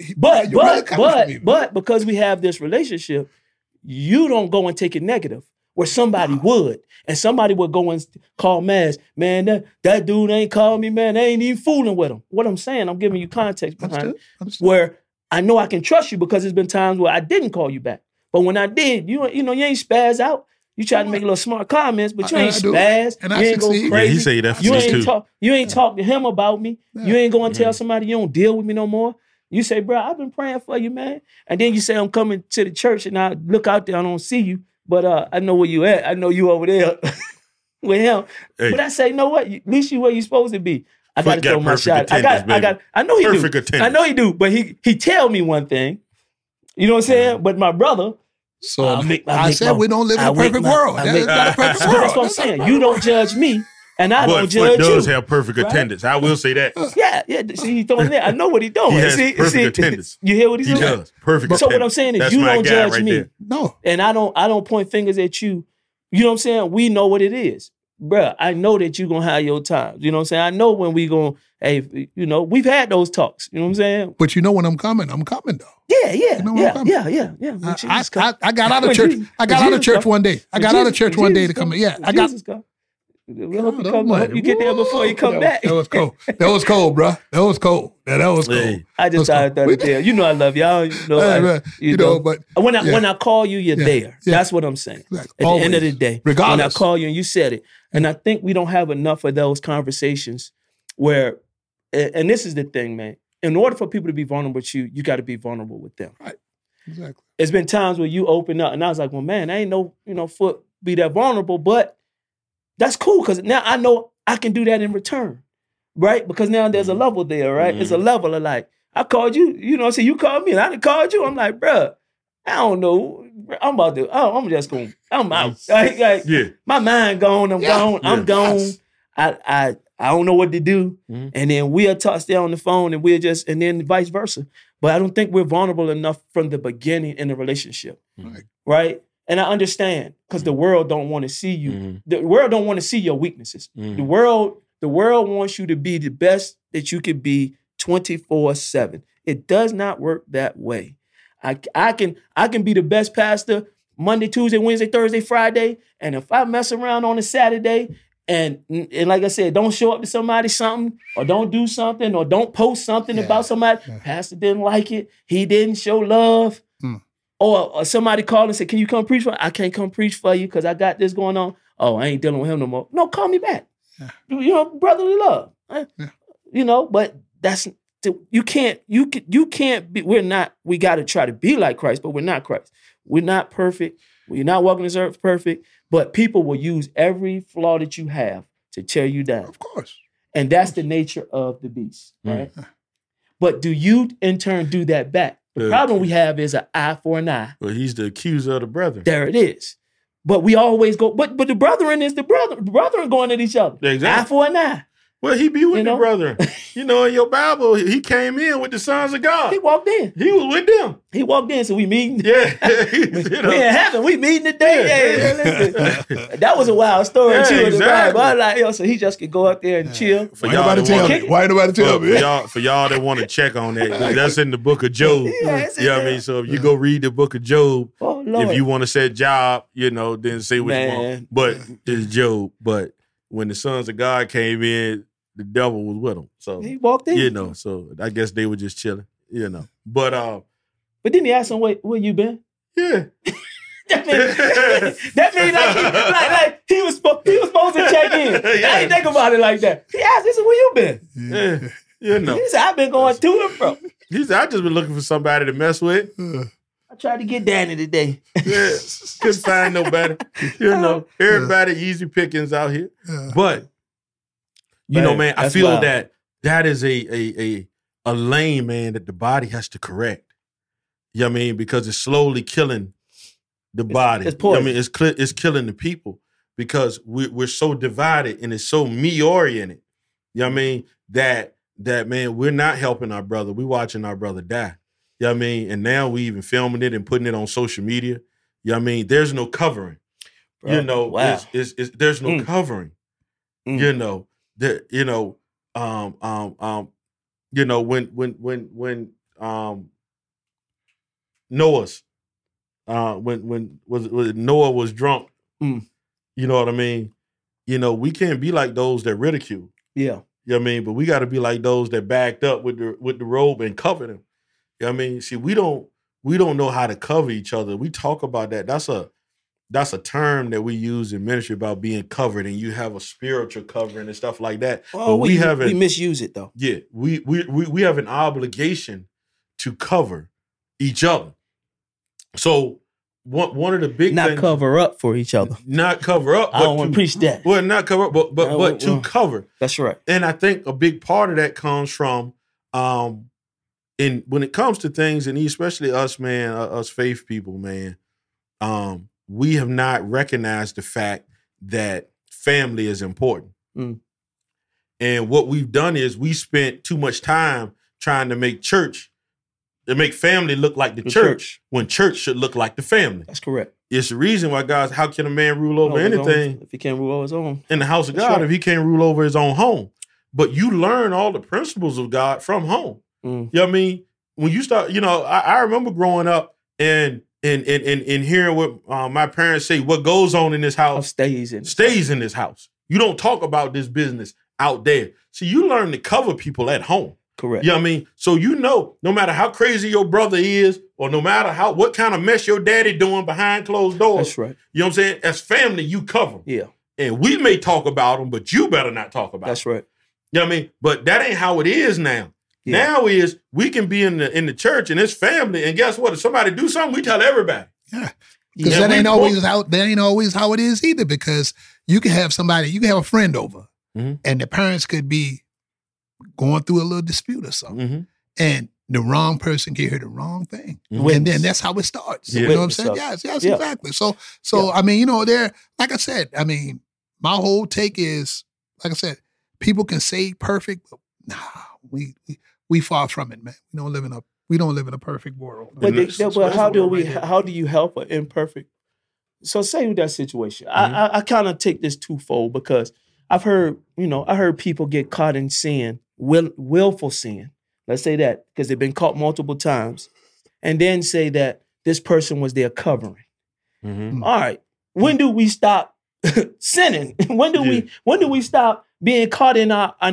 Speaker 3: But because we have this relationship, you don't go and take it negative where somebody would. And somebody would go and call Maz, man, that dude ain't called me, man. They ain't even fooling with him. What I'm saying, I'm giving you context behind it, where I know I can trust you because there's been times where I didn't call you back. But when I did, you ain't spaz out. You try to make little smart comments, but you ain't spaz.
Speaker 2: And
Speaker 3: you
Speaker 2: I
Speaker 3: ain't go
Speaker 2: succeed.
Speaker 3: crazy.
Speaker 1: Yeah, he say that for
Speaker 3: You
Speaker 1: me
Speaker 3: ain't
Speaker 1: too.
Speaker 3: You ain't talk to him about me.
Speaker 2: Yeah.
Speaker 3: You ain't going to tell somebody you don't deal with me no more. You say, bro, I've been praying for you, man. And then you say, I'm coming to the church and I look out there, I don't see you, but I know where you at. I know you over there with him.
Speaker 1: Hey.
Speaker 3: But I say, you know what? At least you where you supposed to be. I got to
Speaker 1: Foot got
Speaker 3: throw my
Speaker 1: perfect
Speaker 3: shot.
Speaker 1: attendance,
Speaker 3: I know he
Speaker 1: Perfect
Speaker 3: do.
Speaker 1: attendance.
Speaker 3: I know he do, but he tell me one thing. You know what I'm saying? But my brother,
Speaker 2: So
Speaker 3: I
Speaker 2: said we don't live in a perfect world. That's not a perfect
Speaker 3: But
Speaker 2: world.
Speaker 3: that's what I'm saying. You don't judge me, and I don't
Speaker 1: But
Speaker 3: judge
Speaker 1: Foot does
Speaker 3: you.
Speaker 1: have perfect
Speaker 3: Right?
Speaker 1: attendance. I will say that.
Speaker 3: Yeah. See, he's throwing there. I know what he's doing.
Speaker 1: He has
Speaker 3: see,
Speaker 1: perfect attendance.
Speaker 3: You hear what he's
Speaker 1: He
Speaker 3: saying?
Speaker 1: does. Perfect attendance.
Speaker 3: So what I'm saying is
Speaker 1: That's
Speaker 3: you
Speaker 1: my
Speaker 3: don't
Speaker 1: guy
Speaker 3: judge
Speaker 1: right
Speaker 3: me.
Speaker 1: there.
Speaker 2: No.
Speaker 3: And I don't point fingers at you. You know what I'm saying? We know what it is. Bruh, I know that you're going to have your times. You know what I'm saying? I know when we going to, we've had those talks. You know what I'm saying?
Speaker 2: But you know when I'm coming though.
Speaker 3: Yeah.
Speaker 2: You know where I'm coming.
Speaker 3: Yeah. When
Speaker 2: I
Speaker 3: Jesus come.
Speaker 2: got out
Speaker 3: When
Speaker 2: of church.
Speaker 3: Jesus-
Speaker 2: I got
Speaker 3: when
Speaker 2: out of
Speaker 3: Jesus
Speaker 2: church
Speaker 3: come.
Speaker 2: one day. I
Speaker 3: When
Speaker 2: got out of
Speaker 3: Jesus-
Speaker 2: church
Speaker 3: when
Speaker 2: one day
Speaker 3: Jesus
Speaker 2: to come.
Speaker 3: come.
Speaker 2: Yeah,
Speaker 3: When
Speaker 2: I got.
Speaker 3: Jesus come. We hope you
Speaker 2: Oh,
Speaker 3: come. I hope you get there before you come back.
Speaker 2: That was cold. That was cold, bro. That was cold. That was cold.
Speaker 1: Hey.
Speaker 3: I just
Speaker 2: Let's
Speaker 3: thought I'd tell you. You know I love y'all.
Speaker 2: Hey, man, but
Speaker 3: when
Speaker 2: yeah.
Speaker 3: I call you, you're
Speaker 2: Yeah.
Speaker 3: there.
Speaker 2: Yeah.
Speaker 3: That's what I'm saying.
Speaker 2: Exactly.
Speaker 3: At the end of the
Speaker 2: Always.
Speaker 3: day,
Speaker 2: Regardless.
Speaker 3: when I call you and you said it, and I think we don't have enough of those conversations where and this is the thing, man. In order for people to be vulnerable with you, you got to be vulnerable with them.
Speaker 2: Right. Exactly.
Speaker 3: It's been times where you open up and I was like, well, man, I ain't no, foot be that vulnerable, but that's cool because now I know I can do that in return, right? Because now there's a level there, right? It's a level of like, I called you, you called me and I done called you. I'm like, bruh, I don't know. I'm just going, I'm out.
Speaker 1: Yeah.
Speaker 3: My mind gone, I'm gone, I'm gone.
Speaker 2: Yes.
Speaker 3: I don't know what to do. And then we'll talk, stay on the phone and and then vice versa. But I don't think we're vulnerable enough from the beginning in the relationship, right? And I understand because the world don't want to see you. The world don't want to see your weaknesses. The world wants you to be the best that you could be 24/7. It does not work that way. I can be the best pastor Monday, Tuesday, Wednesday, Thursday, Friday, and if I mess around on a Saturday and like I said, don't show up to somebody something, or don't do something, or don't post something about somebody. Pastor didn't like it. He didn't show love. Or somebody called and said, can you come preach for me? I can't come preach for you because I got this going on. Oh, I ain't dealing with him no more. No, call me back. Brotherly love. But that's, you can't be, we got to try to be like Christ, but we're not Christ. We're not perfect. We're not walking this earth perfect, but people will use every flaw that you have to tear you down.
Speaker 2: Of course.
Speaker 3: And that's the nature of the beast, right? But do you in turn do that back? The problem we have is an eye for an eye.
Speaker 1: Well, he's the accuser of the brethren.
Speaker 3: There it is. But we always go, but the brethren is the brethren going at each other.
Speaker 1: Exactly.
Speaker 3: Eye for an eye.
Speaker 1: Well, he be with the brethren. In your Bible, he came in with the sons of God.
Speaker 3: He walked in.
Speaker 1: He was with them.
Speaker 3: He walked in, so we meeting.
Speaker 1: Yeah.
Speaker 3: We in heaven. We meeting today. Listen. That was a wild story too.
Speaker 1: Exactly.
Speaker 3: But I like, so he just could go out there and chill.
Speaker 2: Why nobody tell me?
Speaker 1: For y'all that want to check on that, that's in the book of Job. You know what I mean? So if you go read the book of Job, if you want to say job, then say what you want. But it's Job. But when the sons of God came in, the devil was with him. So
Speaker 3: he walked in.
Speaker 1: So I guess they were just chilling, But
Speaker 3: then he asked him, where you been?
Speaker 1: Yeah.
Speaker 3: that means like he was supposed to check in. I ain't think about it like that. He asked, where you been? He said, I've been going to and fro.
Speaker 1: He said, I just been looking for somebody to mess with.
Speaker 3: I tried to get Danny today.
Speaker 1: Yeah, couldn't find nobody. Everybody easy pickings out here. But man, I feel wild. that is a lane, man, that the body has to correct. You know what I mean? Because it's slowly killing the body.
Speaker 3: It's poison.
Speaker 1: It's killing the people because we're so divided and it's so me-oriented. You know what I mean? That man, we're not helping our brother. We're watching our brother die. You know what I mean? And now we even filming it and putting it on social media. You know what I mean? There's no covering.
Speaker 3: Bro, wow.
Speaker 1: There's no covering. When Noah's when Noah was drunk, you know what I mean? We can't be like those that ridicule.
Speaker 3: Yeah.
Speaker 1: You know what I mean? But we got to be like those that backed up with the robe and covered him. You know what I mean? See, we don't know how to cover each other. We talk about that. That's a term that we use in ministry about being covered, and you have a spiritual covering and stuff like that.
Speaker 3: Well, we misuse it though.
Speaker 1: Yeah, we have an obligation to cover each other. So one of the big
Speaker 3: not
Speaker 1: things,
Speaker 3: cover up for each other.
Speaker 1: Not cover up.
Speaker 3: I don't want to preach that.
Speaker 1: Well, not cover up, but to cover.
Speaker 3: That's right.
Speaker 1: And I think a big part of that comes from and when it comes to things, and especially us, man, us faith people, man, we have not recognized the fact that family is important. And what we've done is we spent too much time trying to make family look like the church when church should look like the family.
Speaker 3: That's correct.
Speaker 1: It's the reason why, guys, how can a man rule over anything
Speaker 3: if he can't rule over his own?
Speaker 1: In the house of God, if he can't rule over his own home. But you learn all the principles of God from home. You know what I mean? When you start, I remember growing up and hearing what my parents say, what goes on in this house stays in this house. You don't talk about this business out there. So you learn to cover people at home.
Speaker 3: Correct.
Speaker 1: You know what I mean? So no matter how crazy your brother is, or no matter what kind of mess your daddy doing behind closed doors.
Speaker 3: That's right.
Speaker 1: You know what I'm saying? As family, you cover them.
Speaker 3: Yeah.
Speaker 1: And we may talk about them, but you better not talk about them.
Speaker 3: That's right.
Speaker 1: You know what I mean? But that ain't how it is now.
Speaker 3: Yeah.
Speaker 1: Now is we can be in the church and it's family, and guess what? If somebody do something, we tell everybody.
Speaker 2: Yeah. Because
Speaker 1: Yeah,
Speaker 2: that ain't
Speaker 1: we-
Speaker 2: always how it is either. Because you can have a friend over,
Speaker 1: Mhm.
Speaker 2: and the parents could be going through a little dispute or something,
Speaker 1: Mm-hmm.
Speaker 2: and the wrong person can hear the wrong thing,
Speaker 1: Mhm.
Speaker 2: and then that's how it starts.
Speaker 1: Yeah.
Speaker 2: You know what I'm saying?
Speaker 3: Witness
Speaker 2: Yes,
Speaker 3: Yeah.
Speaker 2: exactly. So I mean, there, like I said, I mean, my whole take is, like I said, people can say perfect, but nah, we far from it, man. We don't live in a perfect world.
Speaker 3: But,
Speaker 1: that's
Speaker 3: how do
Speaker 1: right there.
Speaker 3: how do you help an imperfect? So say with that situation, I kind of take this twofold because I heard people get caught in sin, willful sin. Let's say that because they've been caught multiple times, and then say that this person was their covering.
Speaker 1: Mm-hmm.
Speaker 3: All right, when do we stop sinning? When do we stop being caught in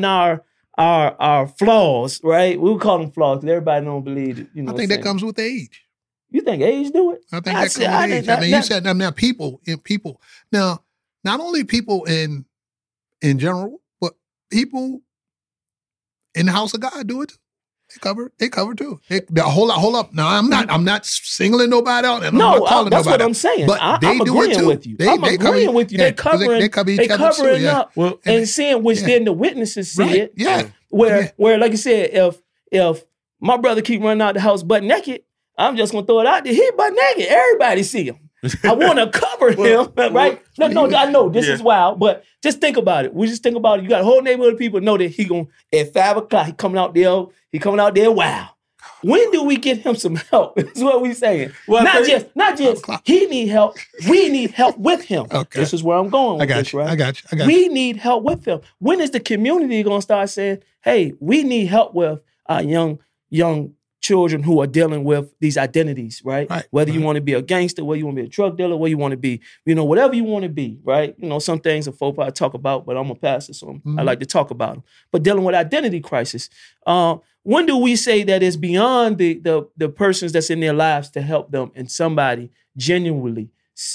Speaker 3: our flaws? Right, we call them flaws because everybody don't believe it.
Speaker 2: I think that comes with age.
Speaker 3: You think age do it?
Speaker 2: I think that comes with age. I mean, you said now people now, not only people in general, but people in the house of God do it too. They cover too. Hold up. Now I'm not singling nobody out, and I'm not calling
Speaker 3: that's
Speaker 2: nobody
Speaker 3: what I'm
Speaker 2: out.
Speaker 3: saying.
Speaker 2: But
Speaker 3: I'm
Speaker 2: they do it
Speaker 3: agreeing
Speaker 2: too.
Speaker 3: with you.
Speaker 2: I'm
Speaker 3: agreeing with you.
Speaker 2: Yeah,
Speaker 3: They're covering.
Speaker 2: they cover each
Speaker 3: They
Speaker 2: other too.
Speaker 3: covering
Speaker 2: Yeah.
Speaker 3: up and seeing which then the witnesses see
Speaker 2: Right.
Speaker 3: it.
Speaker 2: Yeah.
Speaker 3: Where like you said, if my brother keep running out the house butt naked, I'm just gonna throw it out there. He butt naked. Everybody see him. I want to cover him, right? No, I know this is wild, but just think about it. We just think about it. You got a whole neighborhood of people know that he gonna at 5 o'clock. He coming out there. Wow. When do we get him some help? That's what we saying.
Speaker 1: Well,
Speaker 3: not just he need help. We need help with him.
Speaker 2: Okay.
Speaker 3: This is where I'm going with this, right?
Speaker 2: I got you.
Speaker 3: We need help with him. When is the community gonna start saying, "Hey, we need help with our young children who are dealing with these identities," right? Whether you want to be a gangster, whether you want to be a drug dealer, whether you want to be, whatever you want to be, right? Some things a folk I talk about, but I'm a pastor, so I like to talk about them. But dealing with identity crisis, when do we say that it's beyond the persons that's in their lives to help them, and somebody genuinely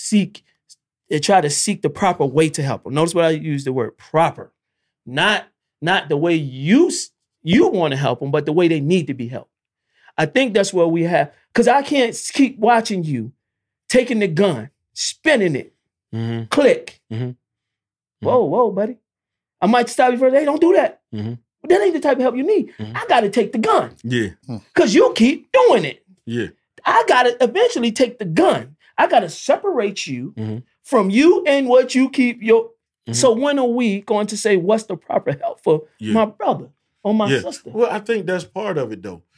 Speaker 3: try to seek the proper way to help them? Notice what I use the word proper, not the way you want to help them, but the way they need to be helped. I think that's where we have, because I can't keep watching you taking the gun, spinning it, click.
Speaker 1: Mhm.
Speaker 3: Whoa, buddy. I might stop you for hey, don't do that.
Speaker 1: Mhm.
Speaker 3: But that ain't the type of help you need. I got to take the gun.
Speaker 1: Yeah.
Speaker 3: Because you keep doing it.
Speaker 1: Yeah.
Speaker 3: I got to eventually take the gun. I got to separate you from you and what you keep So when are we going to say what's the proper help for my brother or my sister?
Speaker 1: Well, I think that's part of it though.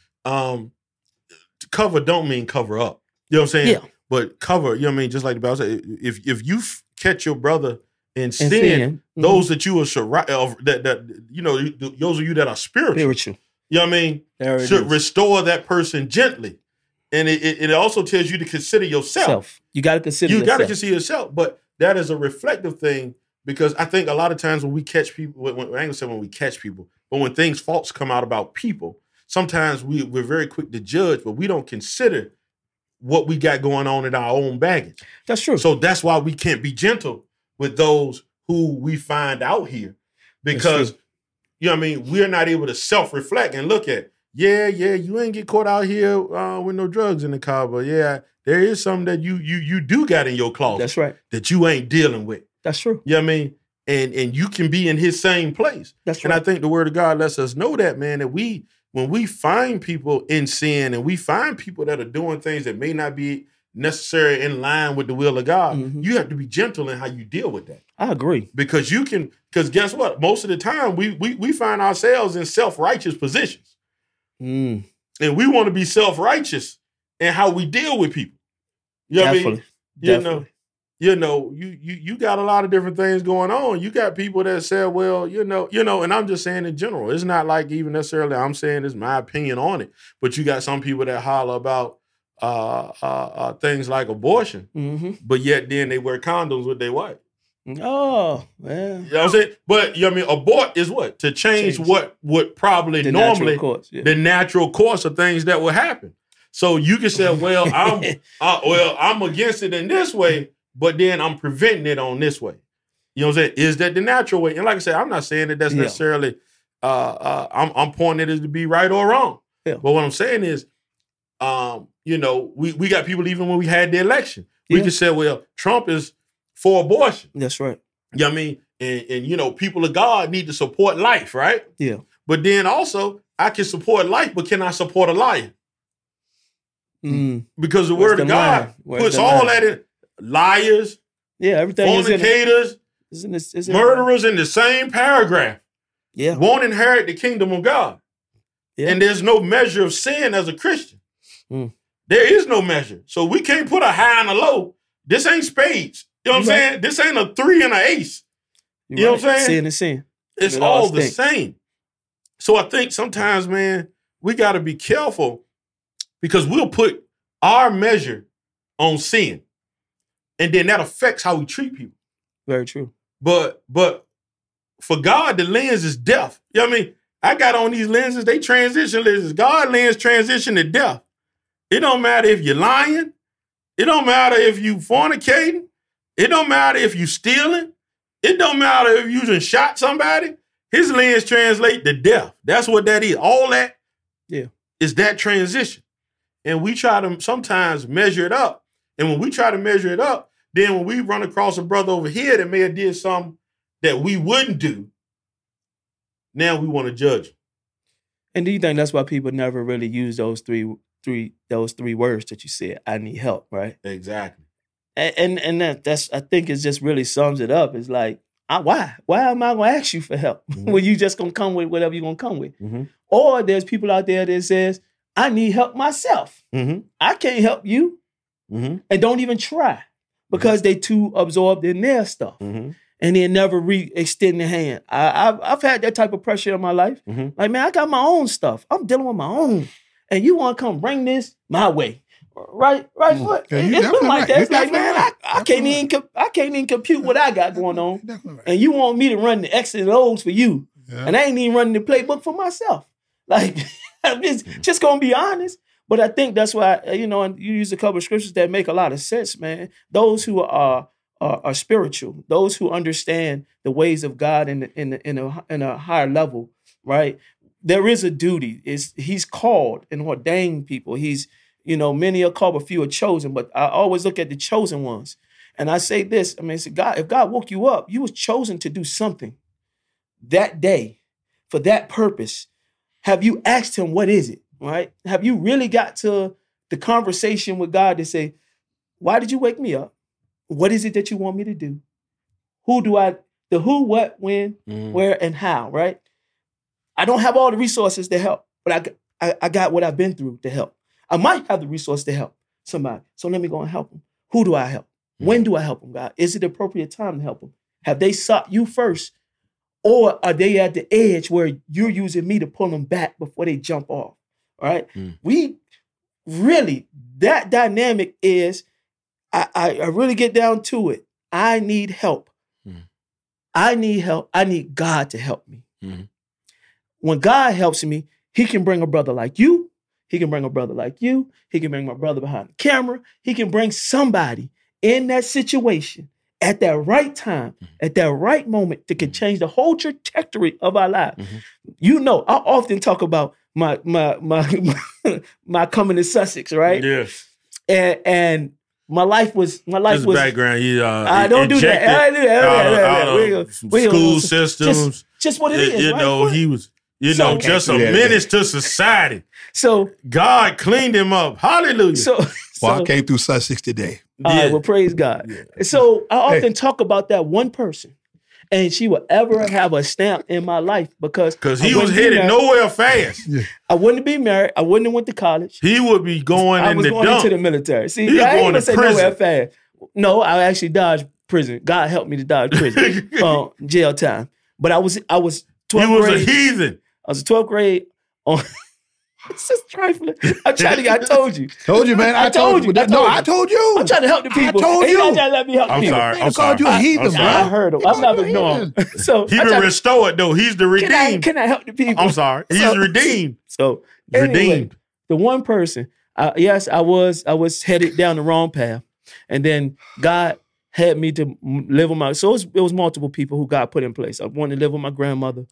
Speaker 1: Cover don't mean cover up. You know what I'm saying?
Speaker 3: Yeah.
Speaker 1: But cover, you know what I mean? Just like the Bible said, if you catch your brother in sin, those that you are those of you that are spiritual. You know what I mean? Should restore that person gently. And it also tells you to consider yourself.
Speaker 3: You got to consider yourself.
Speaker 1: You got to consider yourself. But that is a reflective thing, because I think a lot of times when we catch people, I ain't gonna say when we catch people, but when faults come out about people, sometimes we're very quick to judge, but we don't consider what we got going on in our own baggage.
Speaker 3: That's true.
Speaker 1: So that's why we can't be gentle with those who we find out here, because we're not able to self-reflect and look at, you ain't get caught out here with no drugs in the car, but there is something that you do got in your closet.
Speaker 3: That's right.
Speaker 1: That you ain't dealing with.
Speaker 3: That's true.
Speaker 1: You know what I mean? And you can be in his same place.
Speaker 3: That's
Speaker 1: right. And I think the word of God lets us know that, man, that when we find people in sin and we find people that are doing things that may not be necessarily in line with the will of God, you have to be gentle in how you deal with that.
Speaker 3: I agree.
Speaker 1: Because guess what? Most of the time we find ourselves in self-righteous positions. And we want to be self-righteous in how we deal with people. You know what I mean? You got a lot of different things going on. You got people that say, well, and I'm just saying in general, it's not like even necessarily I'm saying it's my opinion on it, but you got some people that holler about things like abortion, but yet then they wear condoms with their wife.
Speaker 3: Oh, man.
Speaker 1: You know what I'm saying? But abort is what? To change what would probably normally the natural course of things that will happen. So you can say, well, I'm against it in this way, but then I'm preventing it on this way. You know what I'm saying? Is that the natural way? And like I said, I'm not saying that that's necessarily I'm pointing it as to be right or wrong.
Speaker 3: Yeah.
Speaker 1: But what I'm saying is, you know, we got people even when we had the election. We
Speaker 3: Yeah.
Speaker 1: just said, well, Trump is for abortion.
Speaker 3: That's right.
Speaker 1: You know what I mean? And you know, people of God need to support life, right?
Speaker 3: Yeah.
Speaker 1: But then also, I can support life, but can I support a liar?
Speaker 3: Mm.
Speaker 1: Because the
Speaker 3: Where's
Speaker 1: word
Speaker 3: the
Speaker 1: of God
Speaker 3: line? Where's
Speaker 1: puts
Speaker 3: the
Speaker 1: all
Speaker 3: line?
Speaker 1: that in. Liars,
Speaker 3: Yeah, everything is in it.
Speaker 1: fornicators,
Speaker 3: Is in it.
Speaker 1: murderers in the same paragraph
Speaker 3: Yeah.
Speaker 1: won't inherit the kingdom of God.
Speaker 3: Yeah.
Speaker 1: And there's no measure of sin as a Christian.
Speaker 3: Mm.
Speaker 1: There is no measure. So we can't put a high and a low. This ain't spades. You know what I'm
Speaker 3: Right.
Speaker 1: saying? This ain't a 3 and an ace.
Speaker 3: You're
Speaker 1: You know what I'm
Speaker 3: right.
Speaker 1: saying?
Speaker 3: Sin is sin.
Speaker 1: It's
Speaker 3: It all
Speaker 1: all the
Speaker 3: stinks.
Speaker 1: same. So I think sometimes, man, we got to be careful because we'll put our measure on sin. And then that affects how we treat people.
Speaker 3: Very true.
Speaker 1: But for God, the lens is death. You know what I mean? I got on these lenses, they transition lenses. God lens transition to death. It don't matter if you're lying. It don't matter if you fornicating. It don't matter if you stealing. It don't matter if you done shot somebody. His lens translate to death. That's what that is. All that is that transition. And we try to sometimes measure it up. And when we try to measure it up, then when we run across a brother over here that may have did something that we wouldn't do, now we want to judge him.
Speaker 3: And do you think that's why people never really use those three words that you said? I need help, right?
Speaker 1: Exactly.
Speaker 3: And that's I think it just really sums it up. It's like, why am I gonna ask you for help when you just gonna come with whatever you're gonna come with?
Speaker 1: Mm-hmm.
Speaker 3: Or there's people out there that says, I need help myself.
Speaker 1: Mm-hmm.
Speaker 3: I can't help you, and don't even try because they too absorbed in their stuff.
Speaker 1: Mm-hmm.
Speaker 3: And they never extend the hand. I've had that type of pressure in my life.
Speaker 1: Mm-hmm.
Speaker 3: Like, man, I got my own stuff. I'm dealing with my own. And you want to come bring this my way. Right?
Speaker 2: Yeah,
Speaker 3: It's
Speaker 2: definitely
Speaker 3: been like
Speaker 2: right.
Speaker 3: that.
Speaker 2: You're
Speaker 3: It's like,
Speaker 2: definitely
Speaker 3: man,
Speaker 2: right.
Speaker 3: I can't even compute what I got going on.
Speaker 2: Definitely right.
Speaker 3: And you want me to run the X's and O's for you.
Speaker 2: Yeah.
Speaker 3: And I ain't even running the playbook for myself. Like, I'm just going to be honest. But I think that's why, and you use a couple of scriptures that make a lot of sense, man. Those who are spiritual, those who understand the ways of God in a higher level, right? There is a duty. He's called and ordained people. He's, many are called, but few are chosen. But I always look at the chosen ones. And I say this, if God woke you up, you was chosen to do something that day for that purpose. Have you asked him, what is it, right? Have you really got to the conversation with God to say, why did you wake me up? What is it that you want me to do? The who, what, when, where, and how, right? I don't have all the resources to help, but I got what I've been through to help. I might have the resource to help somebody. So let me go and help them. Who do I help? When do I help them, God? Is it the appropriate time to help them? Have they sought you first? Or are they at the edge where you're using me to pull them back before they jump off? All right? We really, that dynamic is, I really get down to it. I need help. I need help. I need God to help me. When God helps me, he can bring a brother like you. He can bring a brother like you. He can bring my brother behind the camera. He can bring somebody in that situation at that right time, at that right moment that can change the whole trajectory of our lives. I often talk about my coming to Sussex, right?
Speaker 1: Yes.
Speaker 3: And my life was
Speaker 1: background.
Speaker 3: I don't do that. I do that.
Speaker 1: School systems.
Speaker 3: Just what it is.
Speaker 1: He was, just a menace to society.
Speaker 3: So
Speaker 1: God cleaned him up. Hallelujah.
Speaker 2: Well, I came through Sussex today.
Speaker 3: All right, well, praise God. Yeah. So I often talk about that one person, and she will ever have a stamp in my life because
Speaker 1: he was headed nowhere fast.
Speaker 3: I wouldn't be married. I wouldn't have went to college.
Speaker 1: He would be going
Speaker 3: I was going into the military. See,
Speaker 1: he was
Speaker 3: I
Speaker 1: going
Speaker 3: ain't
Speaker 1: to
Speaker 3: say
Speaker 1: prison.
Speaker 3: nowhere fast. No, I actually dodged prison. God helped me to dodge prison, jail time. But I was 12th grade.
Speaker 1: He was a heathen.
Speaker 3: I was 12th grade on. It's just trifling. I told you.
Speaker 2: Told you, man. I told you. No, I told you.
Speaker 3: I'm trying to help the people.
Speaker 2: I told you.
Speaker 3: He trying to let me help the people.
Speaker 1: I'm sorry.
Speaker 2: called you a heathen, bro.
Speaker 3: I heard him. I'm not ignoring him. So
Speaker 1: he been restored, though. He's the redeemed.
Speaker 3: Can I help the people?
Speaker 1: I'm sorry. He's redeemed.
Speaker 3: So
Speaker 1: redeemed.
Speaker 3: Anyway, the one person, yes, I was headed down the wrong path. And then God had me to live with it was multiple people who God put in place. I wanted to live with my grandmother.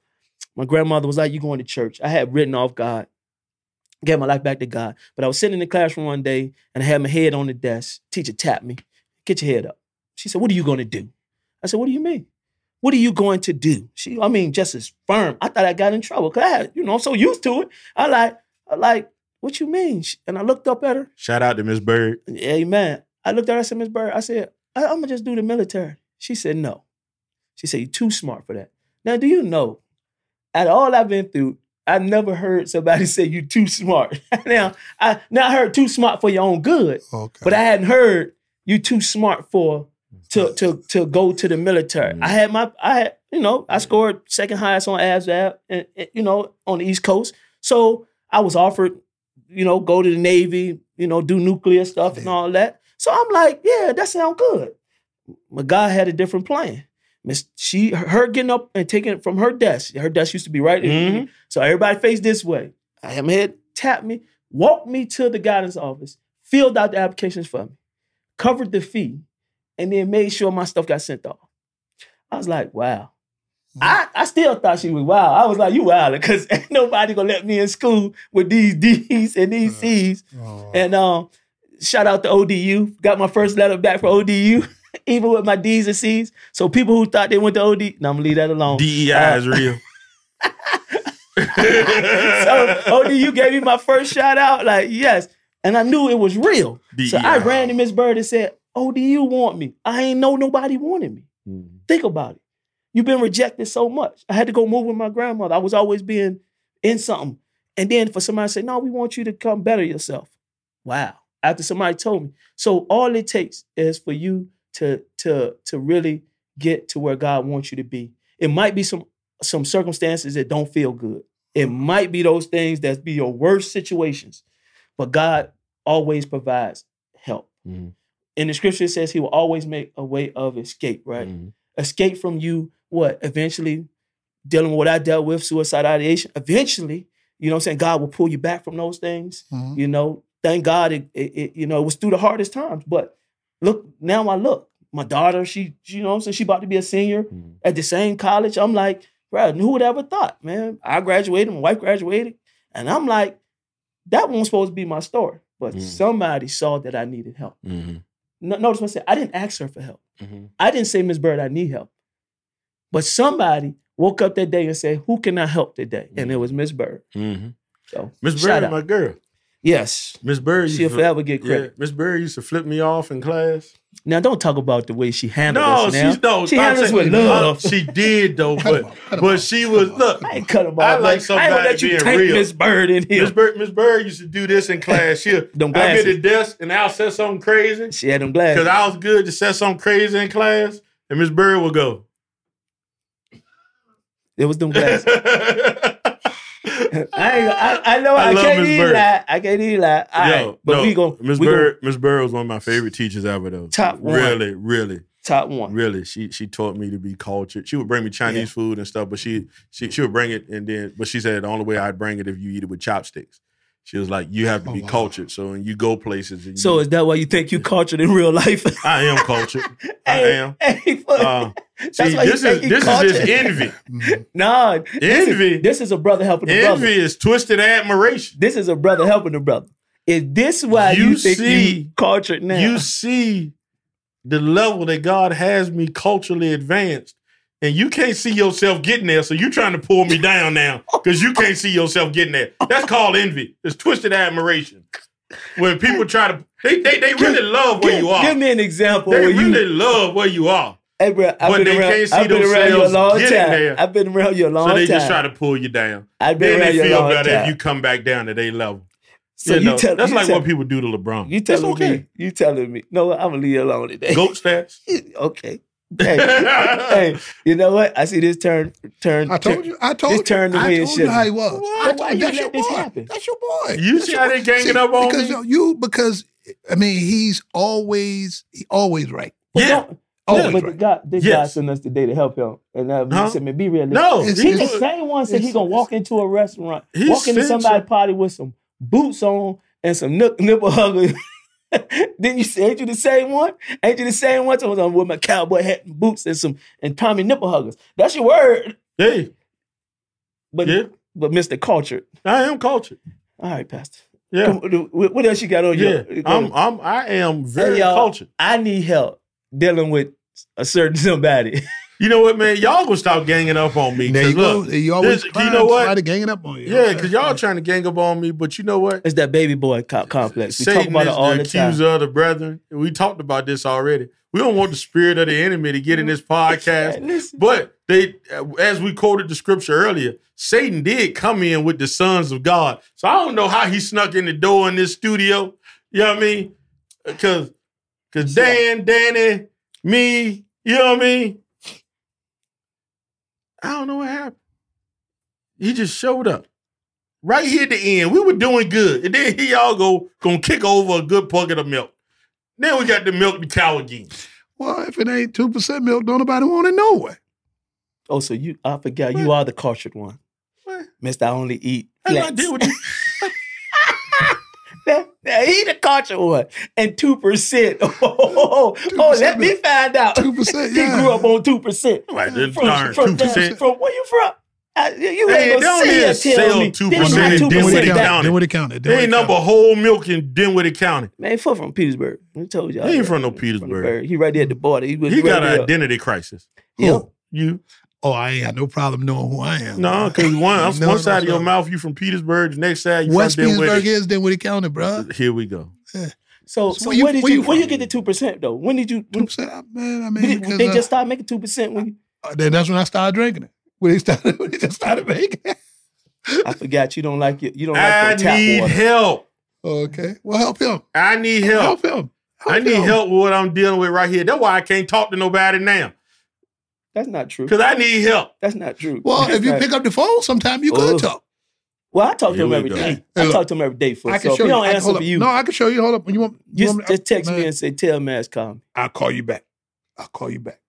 Speaker 3: My grandmother was like, you going to church. I had written off God, gave my life back to God. But I was sitting in the classroom one day and I had my head on the desk. Teacher tapped me, get your head up. She said, what are you going to do? I said, what do you mean? What are you going to do? Just as firm. I thought I got in trouble because I had, I'm so used to it. I like, what you mean? And I looked up at her.
Speaker 1: Shout out to Miss Bird.
Speaker 3: Amen. I looked at her, I said, Miss Bird, I said, I'm going to just do the military. She said, no. She said, you're too smart for that. Now, do you know, out of all I've been through, I never heard somebody say you too smart. Now I heard too smart for your own good, but I hadn't heard you too smart for to go to the military. Mm-hmm. I scored second highest on ASVAB, and on the East Coast. So I was offered, go to the Navy, do nuclear stuff and all that. So I'm like, yeah, that sounds good. But God had a different plan. Her getting up and taking it from her desk. Her desk used to be right there. Mm-hmm. So everybody faced this way. I had my head, tapped me, walked me to the guidance office, filled out the applications for me, covered the fee, and then made sure my stuff got sent off. I was like, wow. I still thought she was wild. I was like, you wild, because ain't nobody gonna let me in school with these D's and these C's. And shout out to ODU. Got my first letter back from ODU. Even with my D's and C's. So people who thought they went to OD, I'm gonna leave that alone.
Speaker 1: DEI is real.
Speaker 3: So ODU gave me my first shout out, like, yes. And I knew it was real. DEI. So I ran to Miss Bird and said, ODU want me. I ain't know nobody wanted me. Mm-hmm. Think about it. You've been rejected so much. I had to go move with my grandmother. I was always being in something. And then for somebody to say, no, we want you to come better yourself. Wow. After somebody told me. So all it takes is for you to really get to where God wants you to be. It might be some circumstances that don't feel good. It might be those things that be your worst situations. But God always provides help. Mm-hmm. In the scripture, it says he will always make a way of escape, right? Mm-hmm. Escape from you, eventually dealing with what I dealt with, suicide ideation. Eventually, God will pull you back from those things. Mm-hmm. Thank God it was through the hardest times. But look, now I look. My daughter, she about to be a senior at the same college. I'm like, bro, who would ever thought, man? I graduated, my wife graduated. And I'm like, that wasn't supposed to be my story. But somebody saw that I needed help. Mm-hmm. Notice what I said. I didn't ask her for help. Mm-hmm. I didn't say, Miss Bird, I need help. But somebody woke up that day and said, who can I help today? Mm-hmm. And it was Miss Bird. Mm-hmm. So
Speaker 1: Miss Bird is my girl.
Speaker 3: Yes.
Speaker 1: Miss Bird.
Speaker 3: She'll forever get credit.
Speaker 1: Yeah, Miss Bird used to flip me off in class.
Speaker 3: Now, don't talk about the way she handled us now.
Speaker 1: She
Speaker 3: handled us with love.
Speaker 1: She did, though, but she was, look.
Speaker 3: I ain't cut him off.
Speaker 1: I like somebody being real.
Speaker 3: Miss Bird in here.
Speaker 1: Miss Bird used to do this in class. I'd be at the desk and I'll say something crazy.
Speaker 3: She had them glasses.
Speaker 1: Because I was good to say something crazy in class, and Miss Bird would go.
Speaker 3: It was them glasses. I know I can't even lie. I can't even lie.
Speaker 1: Miss Bird was one of my favorite teachers ever, though.
Speaker 3: Top one.
Speaker 1: Really.
Speaker 3: Top one.
Speaker 1: Really. She taught me to be cultured. She would bring me Chinese food and stuff, but she would bring it, but she said the only way I'd bring it if you eat it with chopsticks. She was like, you have to be cultured. So when you go places.
Speaker 3: Is that why you think you cultured in real life?
Speaker 1: I am cultured. I am.
Speaker 3: That's why
Speaker 1: this is just envy.
Speaker 3: No.
Speaker 1: Envy.
Speaker 3: This is a brother helping a brother.
Speaker 1: Envy is twisted admiration.
Speaker 3: This is a brother helping a brother. Is this why you think you cultured now?
Speaker 1: You see the level that God has me culturally advanced. And you can't see yourself getting there, so you're trying to pull me down now because you can't see yourself getting there. That's called envy. It's twisted admiration. When people try to, they really love where you are.
Speaker 3: Give me an example.
Speaker 1: They really love where you are.
Speaker 3: Hey, bro, I've been around you a long time. I've been around you a long time.
Speaker 1: So they just try to pull you down.
Speaker 3: I've been around you a long time. Then they feel better if
Speaker 1: you come back down to their level.
Speaker 3: So
Speaker 1: that's like what people do to LeBron.
Speaker 3: You telling me. No, I'm going to leave you alone today.
Speaker 1: Goat stats.
Speaker 3: Okay. Hey, you know what? I see this turn.
Speaker 2: I told you how he was.
Speaker 3: Why you let this happen?
Speaker 2: That's your boy.
Speaker 1: You see how they ganging up on me?
Speaker 2: Because he's always right.
Speaker 3: But God sent us today to help him. And he said, man, be realistic.
Speaker 1: No.
Speaker 3: He's the same one said he's going to walk into a restaurant, walk into somebody's party with some boots on and some nipple huggers. Didn't you say, ain't you the same one? Ain't you the same one? I was on with my cowboy hat and boots and Tommy nipple huggers. That's your word.
Speaker 1: Hey.
Speaker 3: but
Speaker 1: Yeah.
Speaker 3: but Mr. Cultured.
Speaker 1: I am cultured.
Speaker 3: All right, Pastor.
Speaker 1: Yeah.
Speaker 3: Come, what else you got on
Speaker 1: Yeah.
Speaker 3: your?
Speaker 1: I am very
Speaker 3: Hey, y'all,
Speaker 1: cultured.
Speaker 3: I need help dealing with a certain somebody.
Speaker 1: You know what, man? Y'all gonna stop ganging up on me.
Speaker 2: There you go.
Speaker 1: Look,
Speaker 2: You always
Speaker 1: you
Speaker 2: find
Speaker 1: know what?
Speaker 2: somebody ganging up on you.
Speaker 1: Yeah, because y'all trying to gang up on me, but you know what?
Speaker 3: It's that baby boy complex. We
Speaker 1: Satan
Speaker 3: talk about
Speaker 1: is
Speaker 3: it all
Speaker 1: the
Speaker 3: the time.
Speaker 1: accuser of the brethren. We talked about this already. We don't want the spirit of the enemy to get in this podcast.
Speaker 3: Hey, listen.
Speaker 1: But they, as we quoted the scripture earlier, Satan did come in with the sons of God. So I don't know how he snuck in the door in this studio. You know what I mean? Because Dan, Danny, me, you know what I mean? I don't know what happened. He just showed up. Right here at the end. We were doing good. And then he all gonna kick over a good bucket of milk. Then we got to milk the cow again.
Speaker 2: Well, if it ain't 2% milk, don't nobody want it no way.
Speaker 3: Oh, so I forgot you are the cultured one.
Speaker 1: What?
Speaker 3: Mister, I only eat
Speaker 1: That's what I
Speaker 3: flats.
Speaker 1: did with you.
Speaker 3: He the cultured one. And 2%. Oh,
Speaker 2: 2%
Speaker 3: let me find out.
Speaker 2: 2%, yeah.
Speaker 3: He grew up on 2%.
Speaker 1: Right, just
Speaker 3: From
Speaker 1: darn 2%.
Speaker 3: From where you from? You
Speaker 1: Hey,
Speaker 3: ain't
Speaker 1: they
Speaker 3: gonna
Speaker 1: don't even
Speaker 3: say tell
Speaker 1: sell
Speaker 3: me.
Speaker 1: 2%
Speaker 3: They don't have
Speaker 1: in
Speaker 3: 2%
Speaker 1: Dinwiddie
Speaker 3: back.
Speaker 1: County.
Speaker 2: Dinwiddie County.
Speaker 1: They ain't number whole milk in Dinwiddie County.
Speaker 3: Man, fuck from Petersburg. I told y'all.
Speaker 1: He ain't
Speaker 3: that.
Speaker 1: from no Petersburg.
Speaker 3: He right there at the border. He
Speaker 1: He got
Speaker 3: right
Speaker 1: an identity crisis.
Speaker 3: Yep.
Speaker 1: You?
Speaker 2: Oh, I ain't got no problem knowing who I am.
Speaker 1: No, because one
Speaker 2: No,
Speaker 1: side of your
Speaker 2: no.
Speaker 1: mouth, you from Petersburg. The next side, you
Speaker 2: West
Speaker 1: from Dinwiddie.
Speaker 2: Petersburg is Dinwiddie County, bro.
Speaker 1: Here we go.
Speaker 3: So
Speaker 2: So where you-
Speaker 3: where did
Speaker 2: where
Speaker 3: you
Speaker 2: you
Speaker 3: where you
Speaker 2: from?
Speaker 3: get the 2% though? When did you?
Speaker 2: 2%, man. I mean,
Speaker 3: They just started making 2% when you,
Speaker 2: then that's when I started drinking it. When they just started making it.
Speaker 3: I forgot you don't like it. You don't
Speaker 1: I
Speaker 3: like the tap
Speaker 1: need
Speaker 3: water.
Speaker 1: help.
Speaker 2: Okay, well, help him.
Speaker 1: I need help.
Speaker 2: Help him.
Speaker 1: I need help with what I'm dealing with right here. That's why I can't talk to nobody now.
Speaker 3: That's not true.
Speaker 1: Because I need help.
Speaker 3: That's not true.
Speaker 2: Well,
Speaker 3: That's
Speaker 2: if you
Speaker 3: not-
Speaker 2: pick up the phone, sometime you could
Speaker 3: Oh.
Speaker 2: talk.
Speaker 3: well, I talk to
Speaker 1: Here
Speaker 3: him
Speaker 1: we
Speaker 3: every
Speaker 1: go.
Speaker 3: day.
Speaker 2: Hey,
Speaker 3: I
Speaker 2: look,
Speaker 3: talk to him every day.
Speaker 2: I
Speaker 3: So
Speaker 2: can
Speaker 3: if
Speaker 2: show
Speaker 3: he
Speaker 2: you.
Speaker 3: don't
Speaker 2: I can-
Speaker 3: answer
Speaker 2: hold
Speaker 3: for
Speaker 2: up.
Speaker 3: you,
Speaker 2: No, I can show you. Hold up. You want?
Speaker 3: just text me
Speaker 2: man,
Speaker 3: and say, "Tell Mass call me."
Speaker 2: I'll call you back. I'll call you back.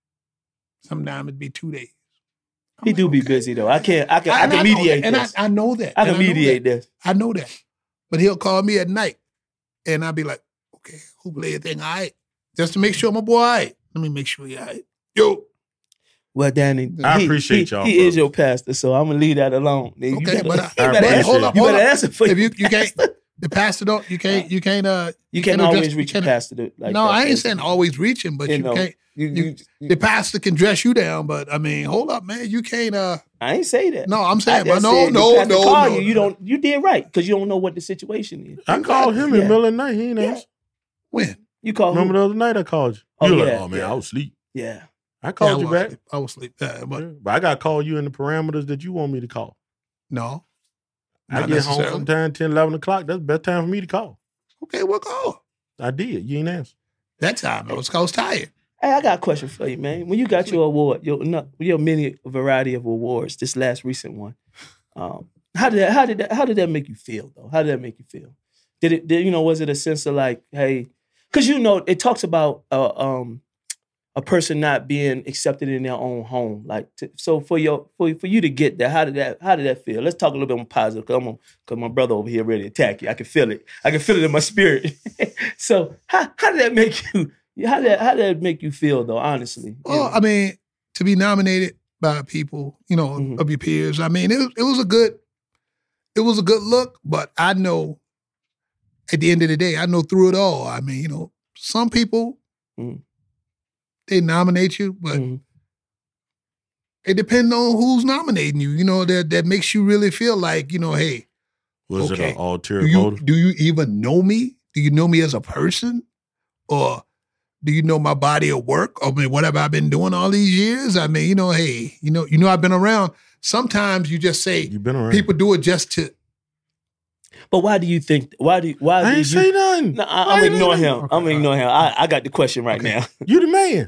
Speaker 2: Sometime it'd be 2 days. I'm
Speaker 3: He
Speaker 2: like,
Speaker 3: do be
Speaker 2: okay.
Speaker 3: busy though. I can
Speaker 2: And I know
Speaker 3: mediate
Speaker 2: that,
Speaker 3: this.
Speaker 2: and I know that.
Speaker 3: I
Speaker 2: and
Speaker 3: can
Speaker 2: know
Speaker 3: mediate
Speaker 2: that.
Speaker 3: this.
Speaker 2: I know that. But he'll call me at night, and I'll be like, okay, who play a thing? All right. Just to make sure my boy all right. Let me make sure he all right. Yo.
Speaker 3: Well, Danny,
Speaker 1: I
Speaker 3: he-
Speaker 1: appreciate
Speaker 3: he,
Speaker 1: y'all,
Speaker 3: He is
Speaker 1: brothers.
Speaker 3: your pastor, so I'm gonna leave that alone. You
Speaker 2: Okay,
Speaker 3: better-
Speaker 2: but
Speaker 3: you
Speaker 2: I
Speaker 3: better
Speaker 1: appreciate
Speaker 3: answer-
Speaker 1: it.
Speaker 2: Hold
Speaker 3: You
Speaker 2: up.
Speaker 3: better answer for
Speaker 2: If
Speaker 3: you.
Speaker 2: you can't, the pastor don't, you can't
Speaker 3: You can't
Speaker 2: address-
Speaker 3: always reach
Speaker 2: you
Speaker 3: your
Speaker 2: can't-
Speaker 3: pastor like
Speaker 2: no,
Speaker 3: that.
Speaker 2: I ain't saying always reaching, but you
Speaker 3: know,
Speaker 2: can't.
Speaker 3: you-
Speaker 2: The pastor can dress you down, but I mean, hold up, man. You can't.
Speaker 3: I ain't say that.
Speaker 2: No, I'm
Speaker 3: I
Speaker 2: saying, but
Speaker 3: just
Speaker 2: no,
Speaker 3: said
Speaker 2: no,
Speaker 3: the pastor
Speaker 2: no,
Speaker 3: call
Speaker 2: no.
Speaker 3: You did right because you don't know what the situation is.
Speaker 1: I called him in the
Speaker 3: Yeah.
Speaker 1: middle of the night. He ain't
Speaker 3: Yeah.
Speaker 1: answer.
Speaker 2: When?
Speaker 3: You call
Speaker 1: Remember
Speaker 3: who?
Speaker 1: the other night I called you?
Speaker 3: Oh,
Speaker 1: You were
Speaker 3: yeah,
Speaker 1: like, oh man,
Speaker 3: yeah.
Speaker 1: I was asleep.
Speaker 3: Yeah.
Speaker 1: I called you
Speaker 2: was
Speaker 1: back.
Speaker 2: asleep. I was asleep. Yeah, but
Speaker 1: Yeah, but I got to call you in the parameters that you want me to call.
Speaker 2: no.
Speaker 1: I
Speaker 2: Not
Speaker 1: get home
Speaker 2: necessarily.
Speaker 1: sometime 10, 11 o'clock. That's the best time for me to call.
Speaker 2: Okay, well, call.
Speaker 1: I did. You ain't answer.
Speaker 2: That time I was tired.
Speaker 3: Hey, I got a question for you, man. When you got your award, your many variety of awards, this last recent one, how did that make you feel though? How did that make you feel? Did was it a sense of like, hey, because it talks about a person not being accepted in their own home, so for you to get that, how did that feel? Let's talk a little bit more positive, because my brother over here ready to attack you. I can feel it. I can feel it in my spirit. So how did that make you? How did that make you feel though? Honestly,
Speaker 2: Well, I mean, to be nominated by people,
Speaker 3: Mhm.
Speaker 2: of your peers, I mean, it was a good look. But I know, at the end of the day, I know through it all. I mean, some people
Speaker 3: Mhm.
Speaker 2: they nominate you, but
Speaker 3: Mhm.
Speaker 2: it depends on who's nominating you. That makes you really feel like, hey,
Speaker 1: Was
Speaker 2: Okay.
Speaker 1: it an ulterior
Speaker 2: do you
Speaker 1: motive?
Speaker 2: do you even know me? Do you know me as a person, or do you know my body of work? I mean, what have I been doing all these years? I mean, hey, I've been around. Sometimes you just say
Speaker 1: You've been around.
Speaker 2: people do it just to.
Speaker 3: But why do you think? Why
Speaker 1: I
Speaker 3: do
Speaker 1: ain't
Speaker 3: you?
Speaker 1: say nothing.
Speaker 3: No,
Speaker 1: I
Speaker 3: I'm
Speaker 1: ain't
Speaker 3: ignoring
Speaker 1: say
Speaker 3: him.
Speaker 1: nothing.
Speaker 3: I'm ignoring him. I got the question right
Speaker 2: Okay.
Speaker 3: now.
Speaker 1: You the man.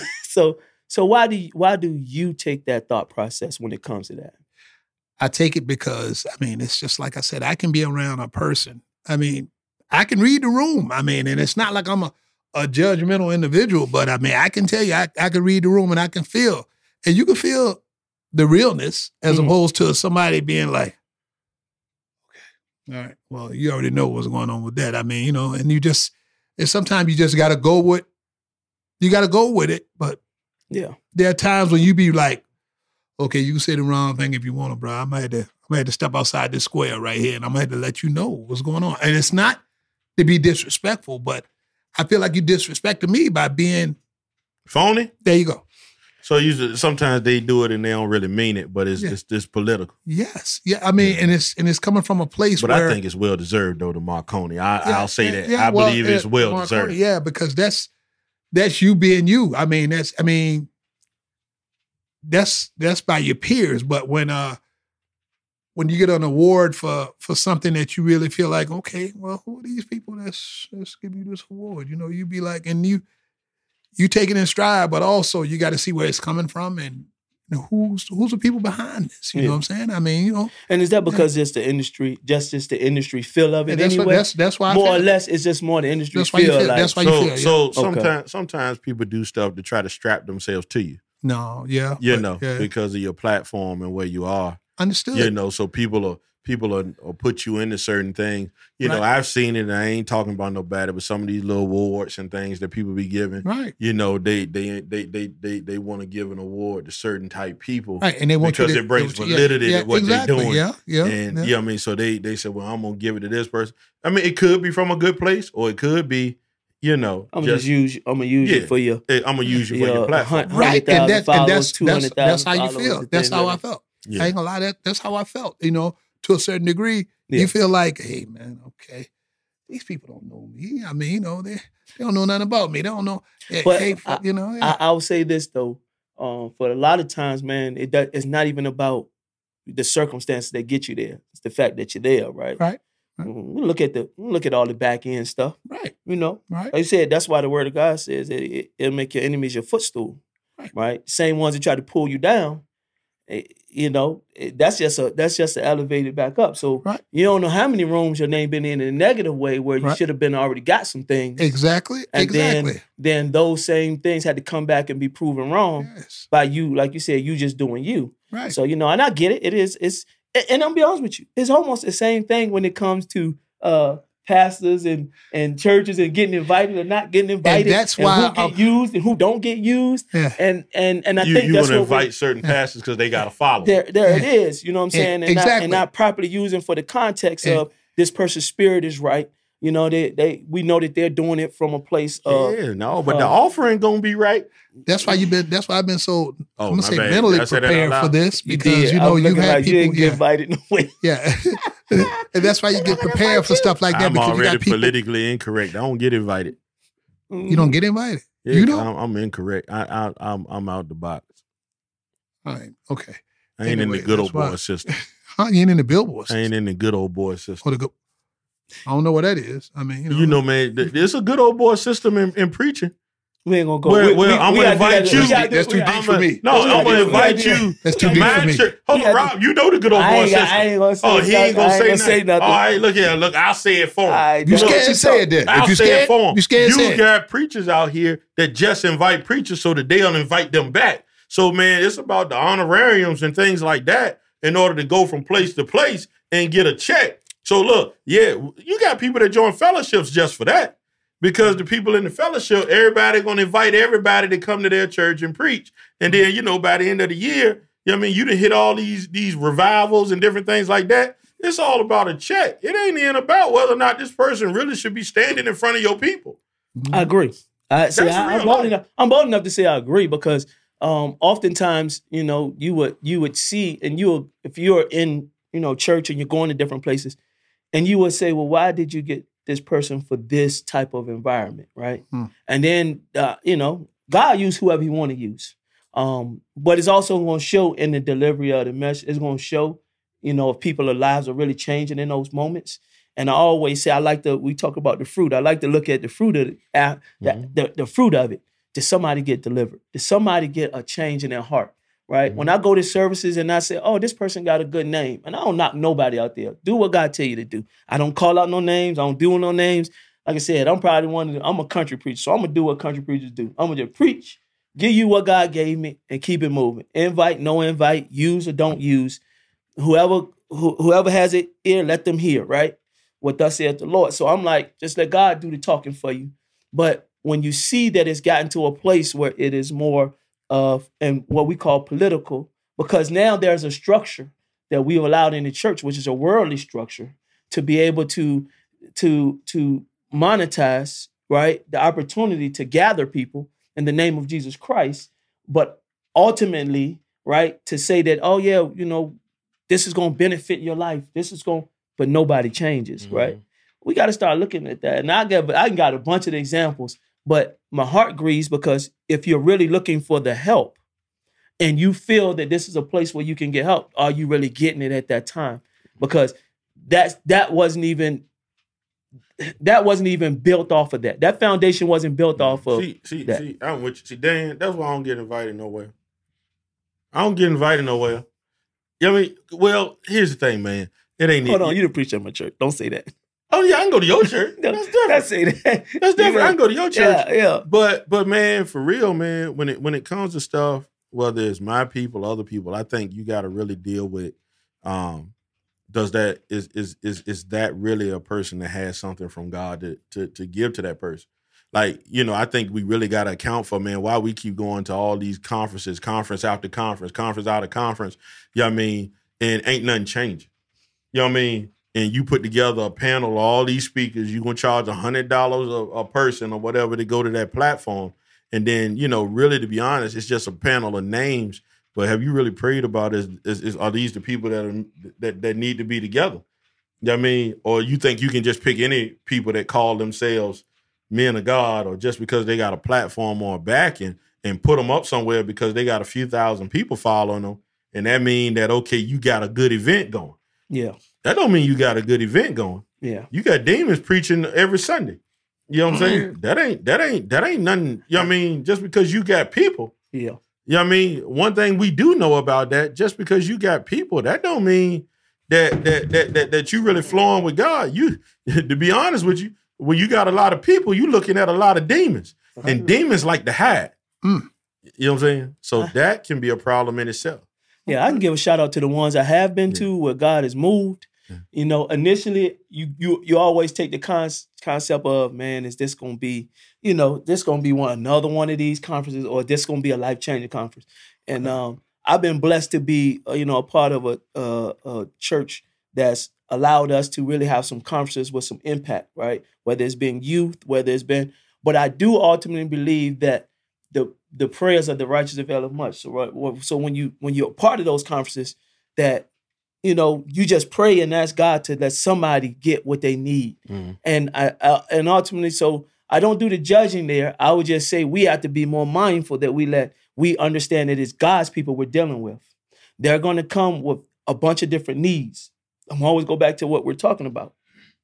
Speaker 3: So why do you take that thought process when it comes to that?
Speaker 2: I take it because, I mean, it's just like I said, I can be around a person. I mean, I can read the room. I mean, and it's not like I'm a judgmental individual, but I mean, I can tell you, I can read the room and I can feel. And you can feel the realness as
Speaker 3: Mhm.
Speaker 2: opposed to somebody being like, okay, all right, well, you already know what's going on with that. I mean, and and sometimes you just got to go with it, but
Speaker 3: Yeah.
Speaker 2: there are times when you be like, okay, you can say the wrong thing if you want to, bro. I might have to step outside this square right here, and I'm gonna have to let you know what's going on. And it's not to be disrespectful, but I feel like you disrespected me by being
Speaker 1: phony.
Speaker 2: There you go.
Speaker 1: So usually, sometimes they do it and they don't really mean it, but it's political.
Speaker 2: Yes, yeah. I mean, and it's coming from a place
Speaker 1: but
Speaker 2: where
Speaker 1: I think it's well deserved though to Marconi. I'll say that. I believe it's well deserved.
Speaker 2: Yeah, because that's you being you. I mean, that's by your peers. But when you get an award for something that you really feel like, okay, well, who are these people that's give you this award? You know, you be like, and you take it in stride, but also you got to see where it's coming from and who's the people behind this. You know what I'm saying? I mean, you know.
Speaker 3: And is that because it's the industry, just the industry feel of it anyway?
Speaker 2: That's why.
Speaker 3: More or less, it's just more the industry
Speaker 2: that's feel. Like. That's why you feel.
Speaker 1: So sometimes people do stuff to try to strap themselves to you.
Speaker 2: No, yeah,
Speaker 1: because of your platform and where you are.
Speaker 2: Understood.
Speaker 1: You know, so people are put you into certain things. You know, I've seen it, and I ain't talking about nobody, but some of these little awards and things that people be giving.
Speaker 2: Right.
Speaker 1: You know, they want to give an award to certain type people.
Speaker 2: Right. And they want
Speaker 1: because it brings validity to what they're doing.
Speaker 2: Yeah.
Speaker 1: And you know what I mean? So they said, well, I'm gonna give it to this person. I mean, it could be from a good place, or it could be, you know,
Speaker 3: I'm gonna use you for your.
Speaker 1: I'm gonna use you for your platform.
Speaker 2: Right. And that's how you feel. That's how I felt. I ain't gonna lie, that's how I felt. You know, to a certain degree, you feel like, hey man, okay, these people don't know me. I mean, you know, they don't know nothing about me. They don't know.
Speaker 3: But
Speaker 2: you know,
Speaker 3: I will say this though, for a lot of times, man, it's not even about the circumstances that get you there. It's the fact that you're there, right?
Speaker 2: Right.
Speaker 3: Look at all the back end stuff,
Speaker 2: right?
Speaker 3: You know,
Speaker 2: right.
Speaker 3: Like you said, that's why the word of God says it'll make your enemies your footstool, right? Same ones that try to pull you down. You know, that's just a elevated back up. So you don't know how many rooms your name been in a negative way where you should have been already got some things.
Speaker 2: Exactly.
Speaker 3: And then those same things had to come back and be proven wrong by you, like you said, you just doing you.
Speaker 2: Right.
Speaker 3: So, you know, and I get it. It's and I'm be honest with you, it's almost the same thing when it comes to pastors and churches and getting invited or not getting invited.
Speaker 2: And that's why
Speaker 3: who get used and who don't get used.
Speaker 2: Yeah.
Speaker 3: And I think that's
Speaker 1: you want
Speaker 3: to
Speaker 1: invite certain pastors because they got to follow.
Speaker 3: There it is. You know what I'm saying?
Speaker 2: And
Speaker 3: not properly using for the context of this person's spirit is right. You know, we know that they're doing it from a place of
Speaker 1: but the offering gonna be right.
Speaker 2: That's why I've been so I'm gonna say mentally prepared for this because you know you've had people
Speaker 3: get invited in a way.
Speaker 2: Yeah. And that's why you get prepared for stuff like that.
Speaker 1: I'm already politically incorrect. I don't get invited.
Speaker 2: You don't get invited.
Speaker 1: Yeah,
Speaker 2: you know,
Speaker 1: I'm incorrect. I'm out the box.
Speaker 2: All right. Okay.
Speaker 1: I ain't in the good old boy system.
Speaker 2: Huh? You ain't in the billboard system.
Speaker 1: I ain't in the good old boy system.
Speaker 2: I don't know what that is. I mean,
Speaker 1: you know, man, there's a good old boy system in preaching.
Speaker 3: We ain't gonna go.
Speaker 1: I'm gonna invite you.
Speaker 2: That's too deep for me.
Speaker 1: No, I'm gonna invite you.
Speaker 2: That's too deep for me.
Speaker 1: Hold on, Rob. You know the good old boy system.
Speaker 3: I ain't gonna say
Speaker 1: he ain't gonna say nothing. All right, look here. Look, I'll say it for him.
Speaker 2: You scared to say it then?
Speaker 1: I'll say it for him.
Speaker 2: You scared to say it?
Speaker 1: You got preachers out here that just invite preachers so that they don't invite them back. So, man, it's about the honorariums and things like that in order to go from place to place and get a check. So, look, you got people that join fellowships just for that. Because the people in the fellowship, everybody going to invite everybody to come to their church and preach. And then, you know, by the end of the year, you know what I mean, you done hit all these revivals and different things like that. It's all about a check. It ain't even about whether or not this person really should be standing in front of your people.
Speaker 3: I agree. I'm bold enough to say I agree because oftentimes, you know, you would see, and if you're in, you know, church and you're going to different places, and you would say, well, why did you get this person for this type of environment, right? And then, you know, God used whoever he want to use. But it's also going to show in the delivery of the message. It's going to show, you know, if people's lives are really changing in those moments. And I always say, we talk about the fruit. I like to look at the fruit of the fruit of it. Did somebody get delivered? Did somebody get a change in their heart? Right? Mm-hmm. When I go to services and I say, oh, this person got a good name, and I don't knock nobody out there. Do what God tell you to do. I don't call out no names. I don't do no names. Like I said, I'm a country preacher, so I'm going to do what country preachers do. I'm going to just preach, give you what God gave me, and keep it moving. Invite, no invite, use or don't use. Whoever has an ear, let them hear, right? What thus saith the Lord. So I'm like, just let God do the talking for you. But when you see that it's gotten to a place where it is more of, and what we call political, Because now there's a structure that we've allowed in the church, which is a worldly structure, to be able to monetize, right, the opportunity to gather people in the name of Jesus Christ, but ultimately, right, to say that, oh yeah, this is going to benefit your life. But nobody changes, right? We got to start looking at that. And I got a bunch of examples, but my heart grieves because if you're really looking for the help and you feel that this is a place where you can get help, are you really getting it at that time? Because that wasn't even built off of that. That foundation wasn't built off of that.
Speaker 1: See, I'm with you. See, Dan, that's why I don't get invited nowhere. I don't get invited nowhere. You know what I mean? Well, here's the thing, man. It ain't.
Speaker 3: Hold on, you didn't preach at my church. Don't say that.
Speaker 1: Oh yeah, I can go to your church.
Speaker 3: No,
Speaker 1: That's different.
Speaker 3: Don't say that.
Speaker 1: That's different. I can go to your church.
Speaker 3: Yeah.
Speaker 1: But man, for real, man, when it comes to stuff, whether it's my people, other people, I think you got to really deal with. Is that really a person that has something from God to give to that person? Like, I think we really got to account for, man, why we keep going to all these conferences, conference after conference, conference out of conference. You know what I mean? And ain't nothing changing. You know what I mean? And you put together a panel of all these speakers, you're going to charge $100 a person or whatever to go to that platform. And then, really, to be honest, it's just a panel of names. But have you really prayed about are these the people that need to be together? You know what I mean? Or you think you can just pick any people that call themselves men of God, or just because they got a platform or a backing and put them up somewhere because they got a few thousand people following them. And that mean that, okay, you got a good event going.
Speaker 3: Yeah.
Speaker 1: That don't mean you got a good event going.
Speaker 3: Yeah.
Speaker 1: You got demons preaching every Sunday. You know what I'm saying? That ain't nothing. You know what I mean? Just because you got people.
Speaker 3: Yeah.
Speaker 1: You know what I mean? One thing we do know about that, just because you got people, that don't mean that you really flowing with God. You, to be honest with you, when you got a lot of people, you looking at a lot of demons. And demons like to hide. You know what I'm saying? So that can be a problem in itself.
Speaker 3: Yeah, I can give a shout out to the ones I have been to where God has moved. Initially, you always take the concept of, man, is this going to be, this going to be another one of these conferences, or this going to be a life-changing conference? And I've been blessed to be, a part of a church that's allowed us to really have some conferences with some impact, right? Whether it's been youth, but I do ultimately believe that the prayers of the righteous availeth much. So when you're part of those conferences, that you just pray and ask God to let somebody get what they need, and ultimately, so I don't do the judging there. I would just say we have to be more mindful that we understand that it's God's people we're dealing with. They're going to come with a bunch of different needs. I'm always go back to what we're talking about,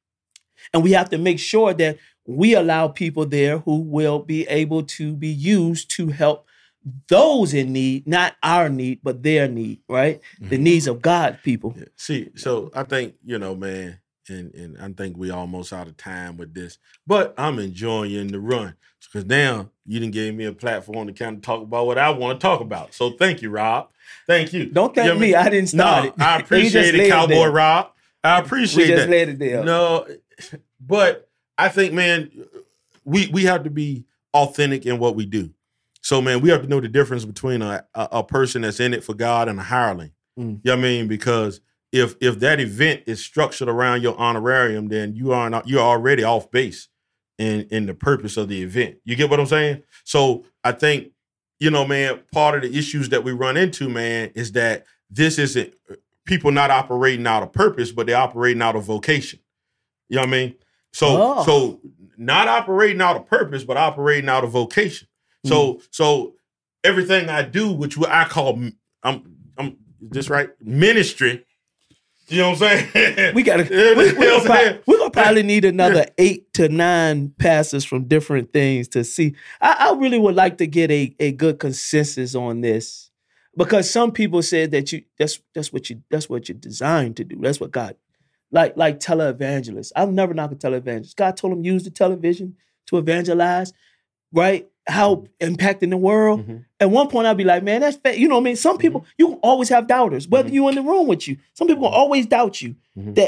Speaker 3: and we have to make sure that we allow people there who will be able to be used to help those in need, not our need, but their need, right? The needs of God people.
Speaker 1: Yeah. See, so I think, man, and I think we almost out of time with this, but I'm enjoying the run because now you done gave me a platform to kind of talk about what I want to talk about. So thank you, Rob. Thank you.
Speaker 3: Don't thank me. I didn't start it.
Speaker 1: I appreciate it, Cowboy Rob. I appreciate that.
Speaker 3: We just laid it there.
Speaker 1: No, but I think, man, we have to be authentic in what we do. So, man, we have to know the difference between a person that's in it for God and a hireling. You know what I mean? Because if that event is structured around your honorarium, then you're already off base in the purpose of the event. You get what I'm saying? So I think, man, part of the issues that we run into, man, is that this isn't people not operating out of purpose, but they're operating out of vocation. You know what I mean? So not operating out of purpose, but operating out of vocation. So everything I do, which I call I'm just right ministry. You know what I'm saying?
Speaker 3: We're gonna probably need another 8 to 9 pastors from different things to see. I really would like to get a good consensus on this, because some people said that that's what you're designed to do. That's what God like televangelists. I've never knocked a televangelist. God told him use the television to evangelize, right? How impacting the world. At one point, I'd be like, man, that's fake. You know what I mean? Some people, you can always have doubters, whether you're in the room with you. Some people will always doubt you.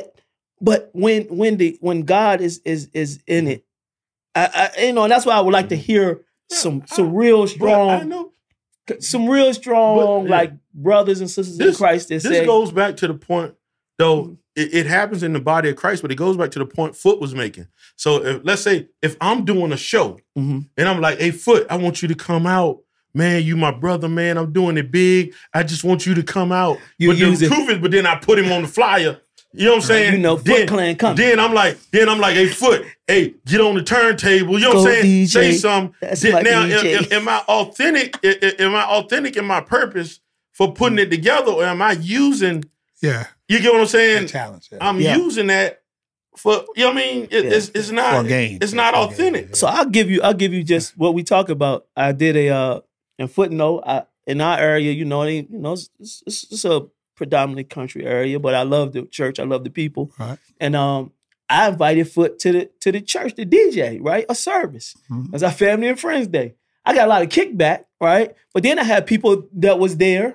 Speaker 3: But when God is in it, and that's why I would like to hear some real strong. some real strong,
Speaker 1: But, yeah.
Speaker 3: like brothers and sisters in Christ that
Speaker 1: this
Speaker 3: say.
Speaker 1: goes back to the point, though, it happens in the body of Christ, but it goes back to the point Foot was making. So let's say if I'm doing a show and I'm like, hey, Foot, I want you to come out. Man, you my brother, man. I'm doing it big. I just want you to come out. But the truth is, but then I put him on the flyer. You know what I'm saying?
Speaker 3: You know, Foot Clan coming.
Speaker 1: Then I'm like, hey, Foot, hey, get on the turntable. You know what I'm saying?
Speaker 3: DJ.
Speaker 1: Say something. Now,
Speaker 3: DJ.
Speaker 1: am I authentic? Am I authentic in my purpose for putting it together, or am I using?
Speaker 2: Yeah.
Speaker 1: You get what I'm saying?
Speaker 2: That challenge. Yeah.
Speaker 1: I'm using that for, you know what I mean? It's not.
Speaker 2: For gain.
Speaker 1: It's not authentic.
Speaker 3: So I'll give you just what we talk about. I did in Footnote, in our area, it's a predominantly country area, but I love the church. I love the people.
Speaker 2: Right.
Speaker 3: And I invited Foot to the church to DJ, right? A service. It's our family and friends day. I got a lot of kickback, right? But then I had people that was there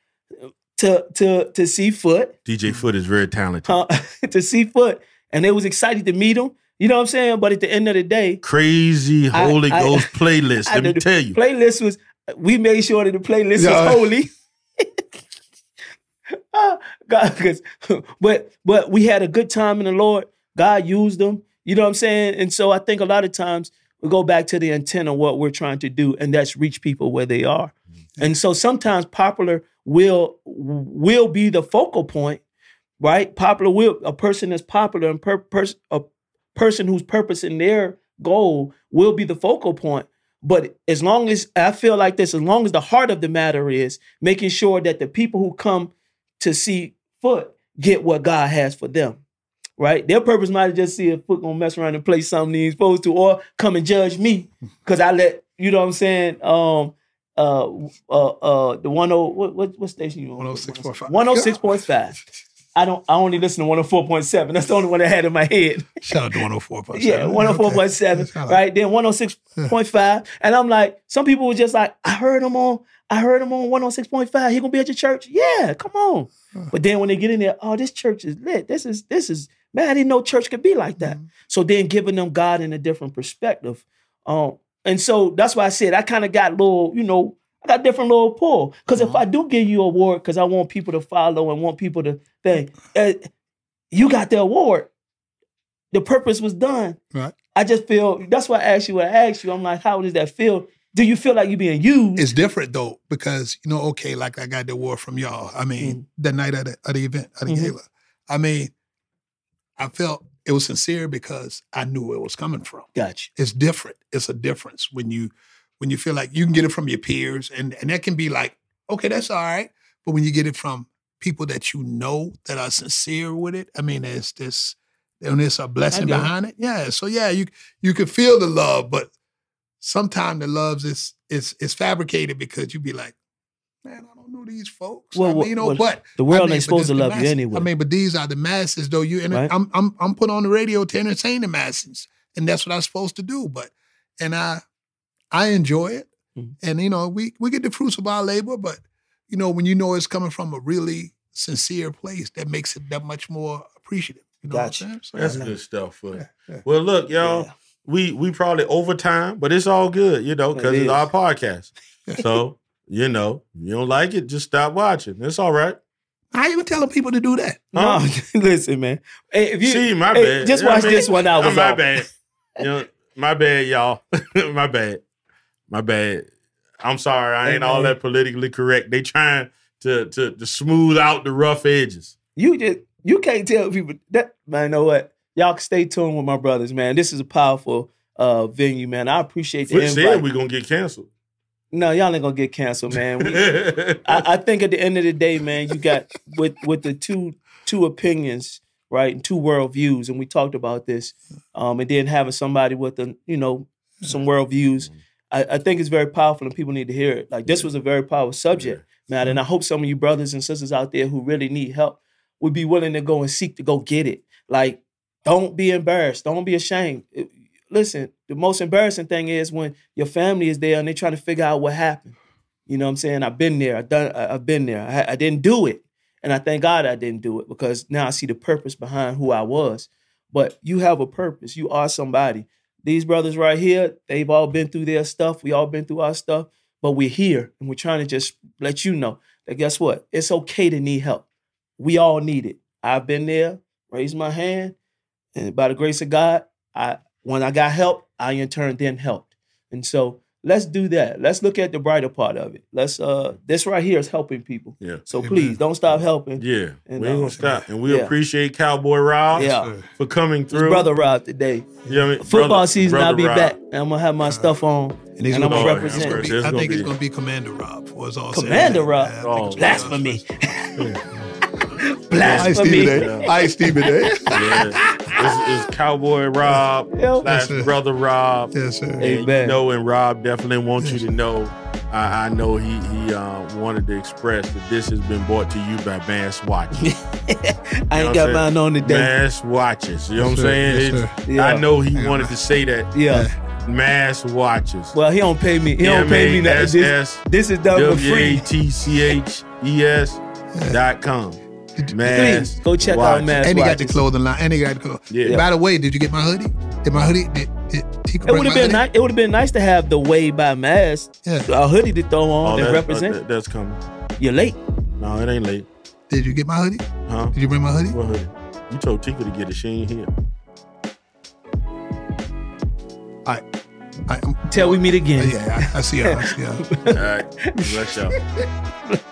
Speaker 3: to see Foot.
Speaker 1: DJ Foot is very talented.
Speaker 3: To see Foot. And they was excited to meet him. You know what I'm saying? But at the end of the day,
Speaker 1: crazy Holy Ghost playlist. Let me tell you.
Speaker 3: Playlist was, we made sure that the playlist was holy. God, but we had a good time in the Lord. God used them. You know what I'm saying? And so I think a lot of times we go back to the intent of what we're trying to do, and that's reach people where they are. And so sometimes popular will be the focal point, right? A person that's popular and a person who's purposing their goal will be the focal point. But as long as I feel like this, as long as the heart of the matter is making sure that the people who come to see Foot get what God has for them, right? Their purpose might just see if Foot gonna mess around and play something he ain't supposed to, or come and judge me because I let, you know what I'm saying? The 10, what station you on?
Speaker 2: 106.5.
Speaker 3: 106.5. I only listen to 104.7. That's the only one I had in my head.
Speaker 2: Shout out to 104.7.
Speaker 3: Yeah, 104.7. Okay. Right? Then 106.5. And I'm like, some people were just like, I heard him on 106.5. He gonna be at your church? Yeah, come on. But then when they get in there, oh, this church is lit. This is man, I didn't know church could be like that. So then giving them God in a different perspective. And so that's why I said I kind of got little, I got different little pull. Because if I do give you an award, because I want people to follow and want people to think, you got the award. The purpose was done.
Speaker 2: Right.
Speaker 3: I just feel, that's why I asked you what I asked you. I'm like, how does that feel? Do you feel like you're being used?
Speaker 2: It's different though, because, okay, like I got the award from y'all. I mean, the night of the event, of the gala. I mean, I felt it was sincere because I knew where it was coming from.
Speaker 3: Gotcha.
Speaker 2: It's different. It's a difference when you feel like you can get it from your peers, and that can be like, okay, that's all right. But when you get it from people that you know that are sincere with it, I mean, there's a blessing behind it. Yeah. So yeah, you can feel the love, but sometimes the love is fabricated because you be like, man, I don't know these folks.
Speaker 3: Well,
Speaker 2: but
Speaker 3: the world ain't supposed to love you anyway.
Speaker 2: I mean, but these are the masses, though.
Speaker 3: Right.
Speaker 2: I'm put on the radio to entertain the masses, and that's what I'm supposed to do. And I enjoy it, and we get the fruits of our labor. But when it's coming from a really sincere place, that makes it that much more appreciative. You know
Speaker 3: gotcha.
Speaker 2: what I'm saying? So,
Speaker 1: That's good stuff, Foot.
Speaker 2: Yeah.
Speaker 1: Well, look, y'all. Yeah. We probably over time, but it's all good, because it's our podcast. So, you don't like it, just stop watching. It's all right.
Speaker 2: How you telling people to do that?
Speaker 3: No, listen, man. Hey, if you
Speaker 1: my bad.
Speaker 3: Just watch this 1 hour.
Speaker 1: My bad. My bad, y'all. My bad. I'm sorry. I ain't all that politically correct. They trying to smooth out the rough edges.
Speaker 3: You can't tell people that, man. You know what? Y'all can stay tuned with my brothers, man. This is a powerful venue, man. I appreciate the invite.
Speaker 1: Said we're gonna get canceled.
Speaker 3: No, y'all ain't gonna get canceled, man. I think at the end of the day, man, you got with the two opinions, right, and two worldviews, and we talked about this, and then having somebody with some worldviews. I think it's very powerful, and people need to hear it. Like, this was a very powerful subject, man, and I hope some of you brothers and sisters out there who really need help would be willing to go and seek to go get it. Like, don't be embarrassed. Don't be ashamed. Listen, the most embarrassing thing is when your family is there and they're trying to figure out what happened. You know what I'm saying? I've been there. I've been there. I didn't do it. And I thank God I didn't do it, because now I see the purpose behind who I was. But you have a purpose. You are somebody. These brothers right here, they've all been through their stuff. We all been through our stuff. but we're here and we're trying to just let you know that guess what? It's okay to need help. We all need it. I've been there, raised my hand, and by the grace of God, when I got help, I in turn then helped. And so let's do that. Let's look at the brighter part of it. This right here is helping people.
Speaker 1: Yeah.
Speaker 3: So please don't stop helping.
Speaker 1: Yeah.
Speaker 3: And,
Speaker 1: we ain't gonna stop. And we appreciate Cowboy Rob for coming through.
Speaker 3: His brother Rob today.
Speaker 1: You know what I mean?
Speaker 3: Football season, I'll be
Speaker 1: Rob.
Speaker 3: back. And I'm gonna have my stuff on. And I'm gonna represent.
Speaker 2: I think it's gonna be Commander Rob. What's all
Speaker 3: Commander Rob.
Speaker 1: Oh,
Speaker 3: blasphemy.
Speaker 2: Blasphemy. Ice Stephen Day.
Speaker 1: Yeah. It's Cowboy Rob / Brother Rob.
Speaker 2: Yes, sir.
Speaker 1: And, and Rob definitely wants you to know. I know he wanted to express that this has been brought to you by Mass Watches.
Speaker 3: I ain't got mine on today.
Speaker 1: Mass Watches. You know what I'm saying? I know he wanted to say that.
Speaker 3: Yeah.
Speaker 1: Mass Watches.
Speaker 3: Well, he don't pay me. He don't pay me that. This is done for free.
Speaker 1: WATCHES.com.
Speaker 3: Please go check out Mass
Speaker 2: And he got
Speaker 3: Watches.
Speaker 2: the clothing line. And he got the clothes.
Speaker 1: Yeah.
Speaker 2: By the way, did you get my hoodie? Did my hoodie? Did
Speaker 3: It would have been nice. It would have been nice to have the Way by Mass, a hoodie to throw on and represent.
Speaker 1: That's coming.
Speaker 3: You're late.
Speaker 1: No, it ain't late.
Speaker 2: Did you get my hoodie?
Speaker 1: Huh?
Speaker 2: Did you bring my hoodie?
Speaker 1: What hoodie? You told Tika to get it. She ain't here.
Speaker 2: All right.
Speaker 3: Till we meet again.
Speaker 2: Yeah, I see y'all.
Speaker 1: All right. Bless y'all.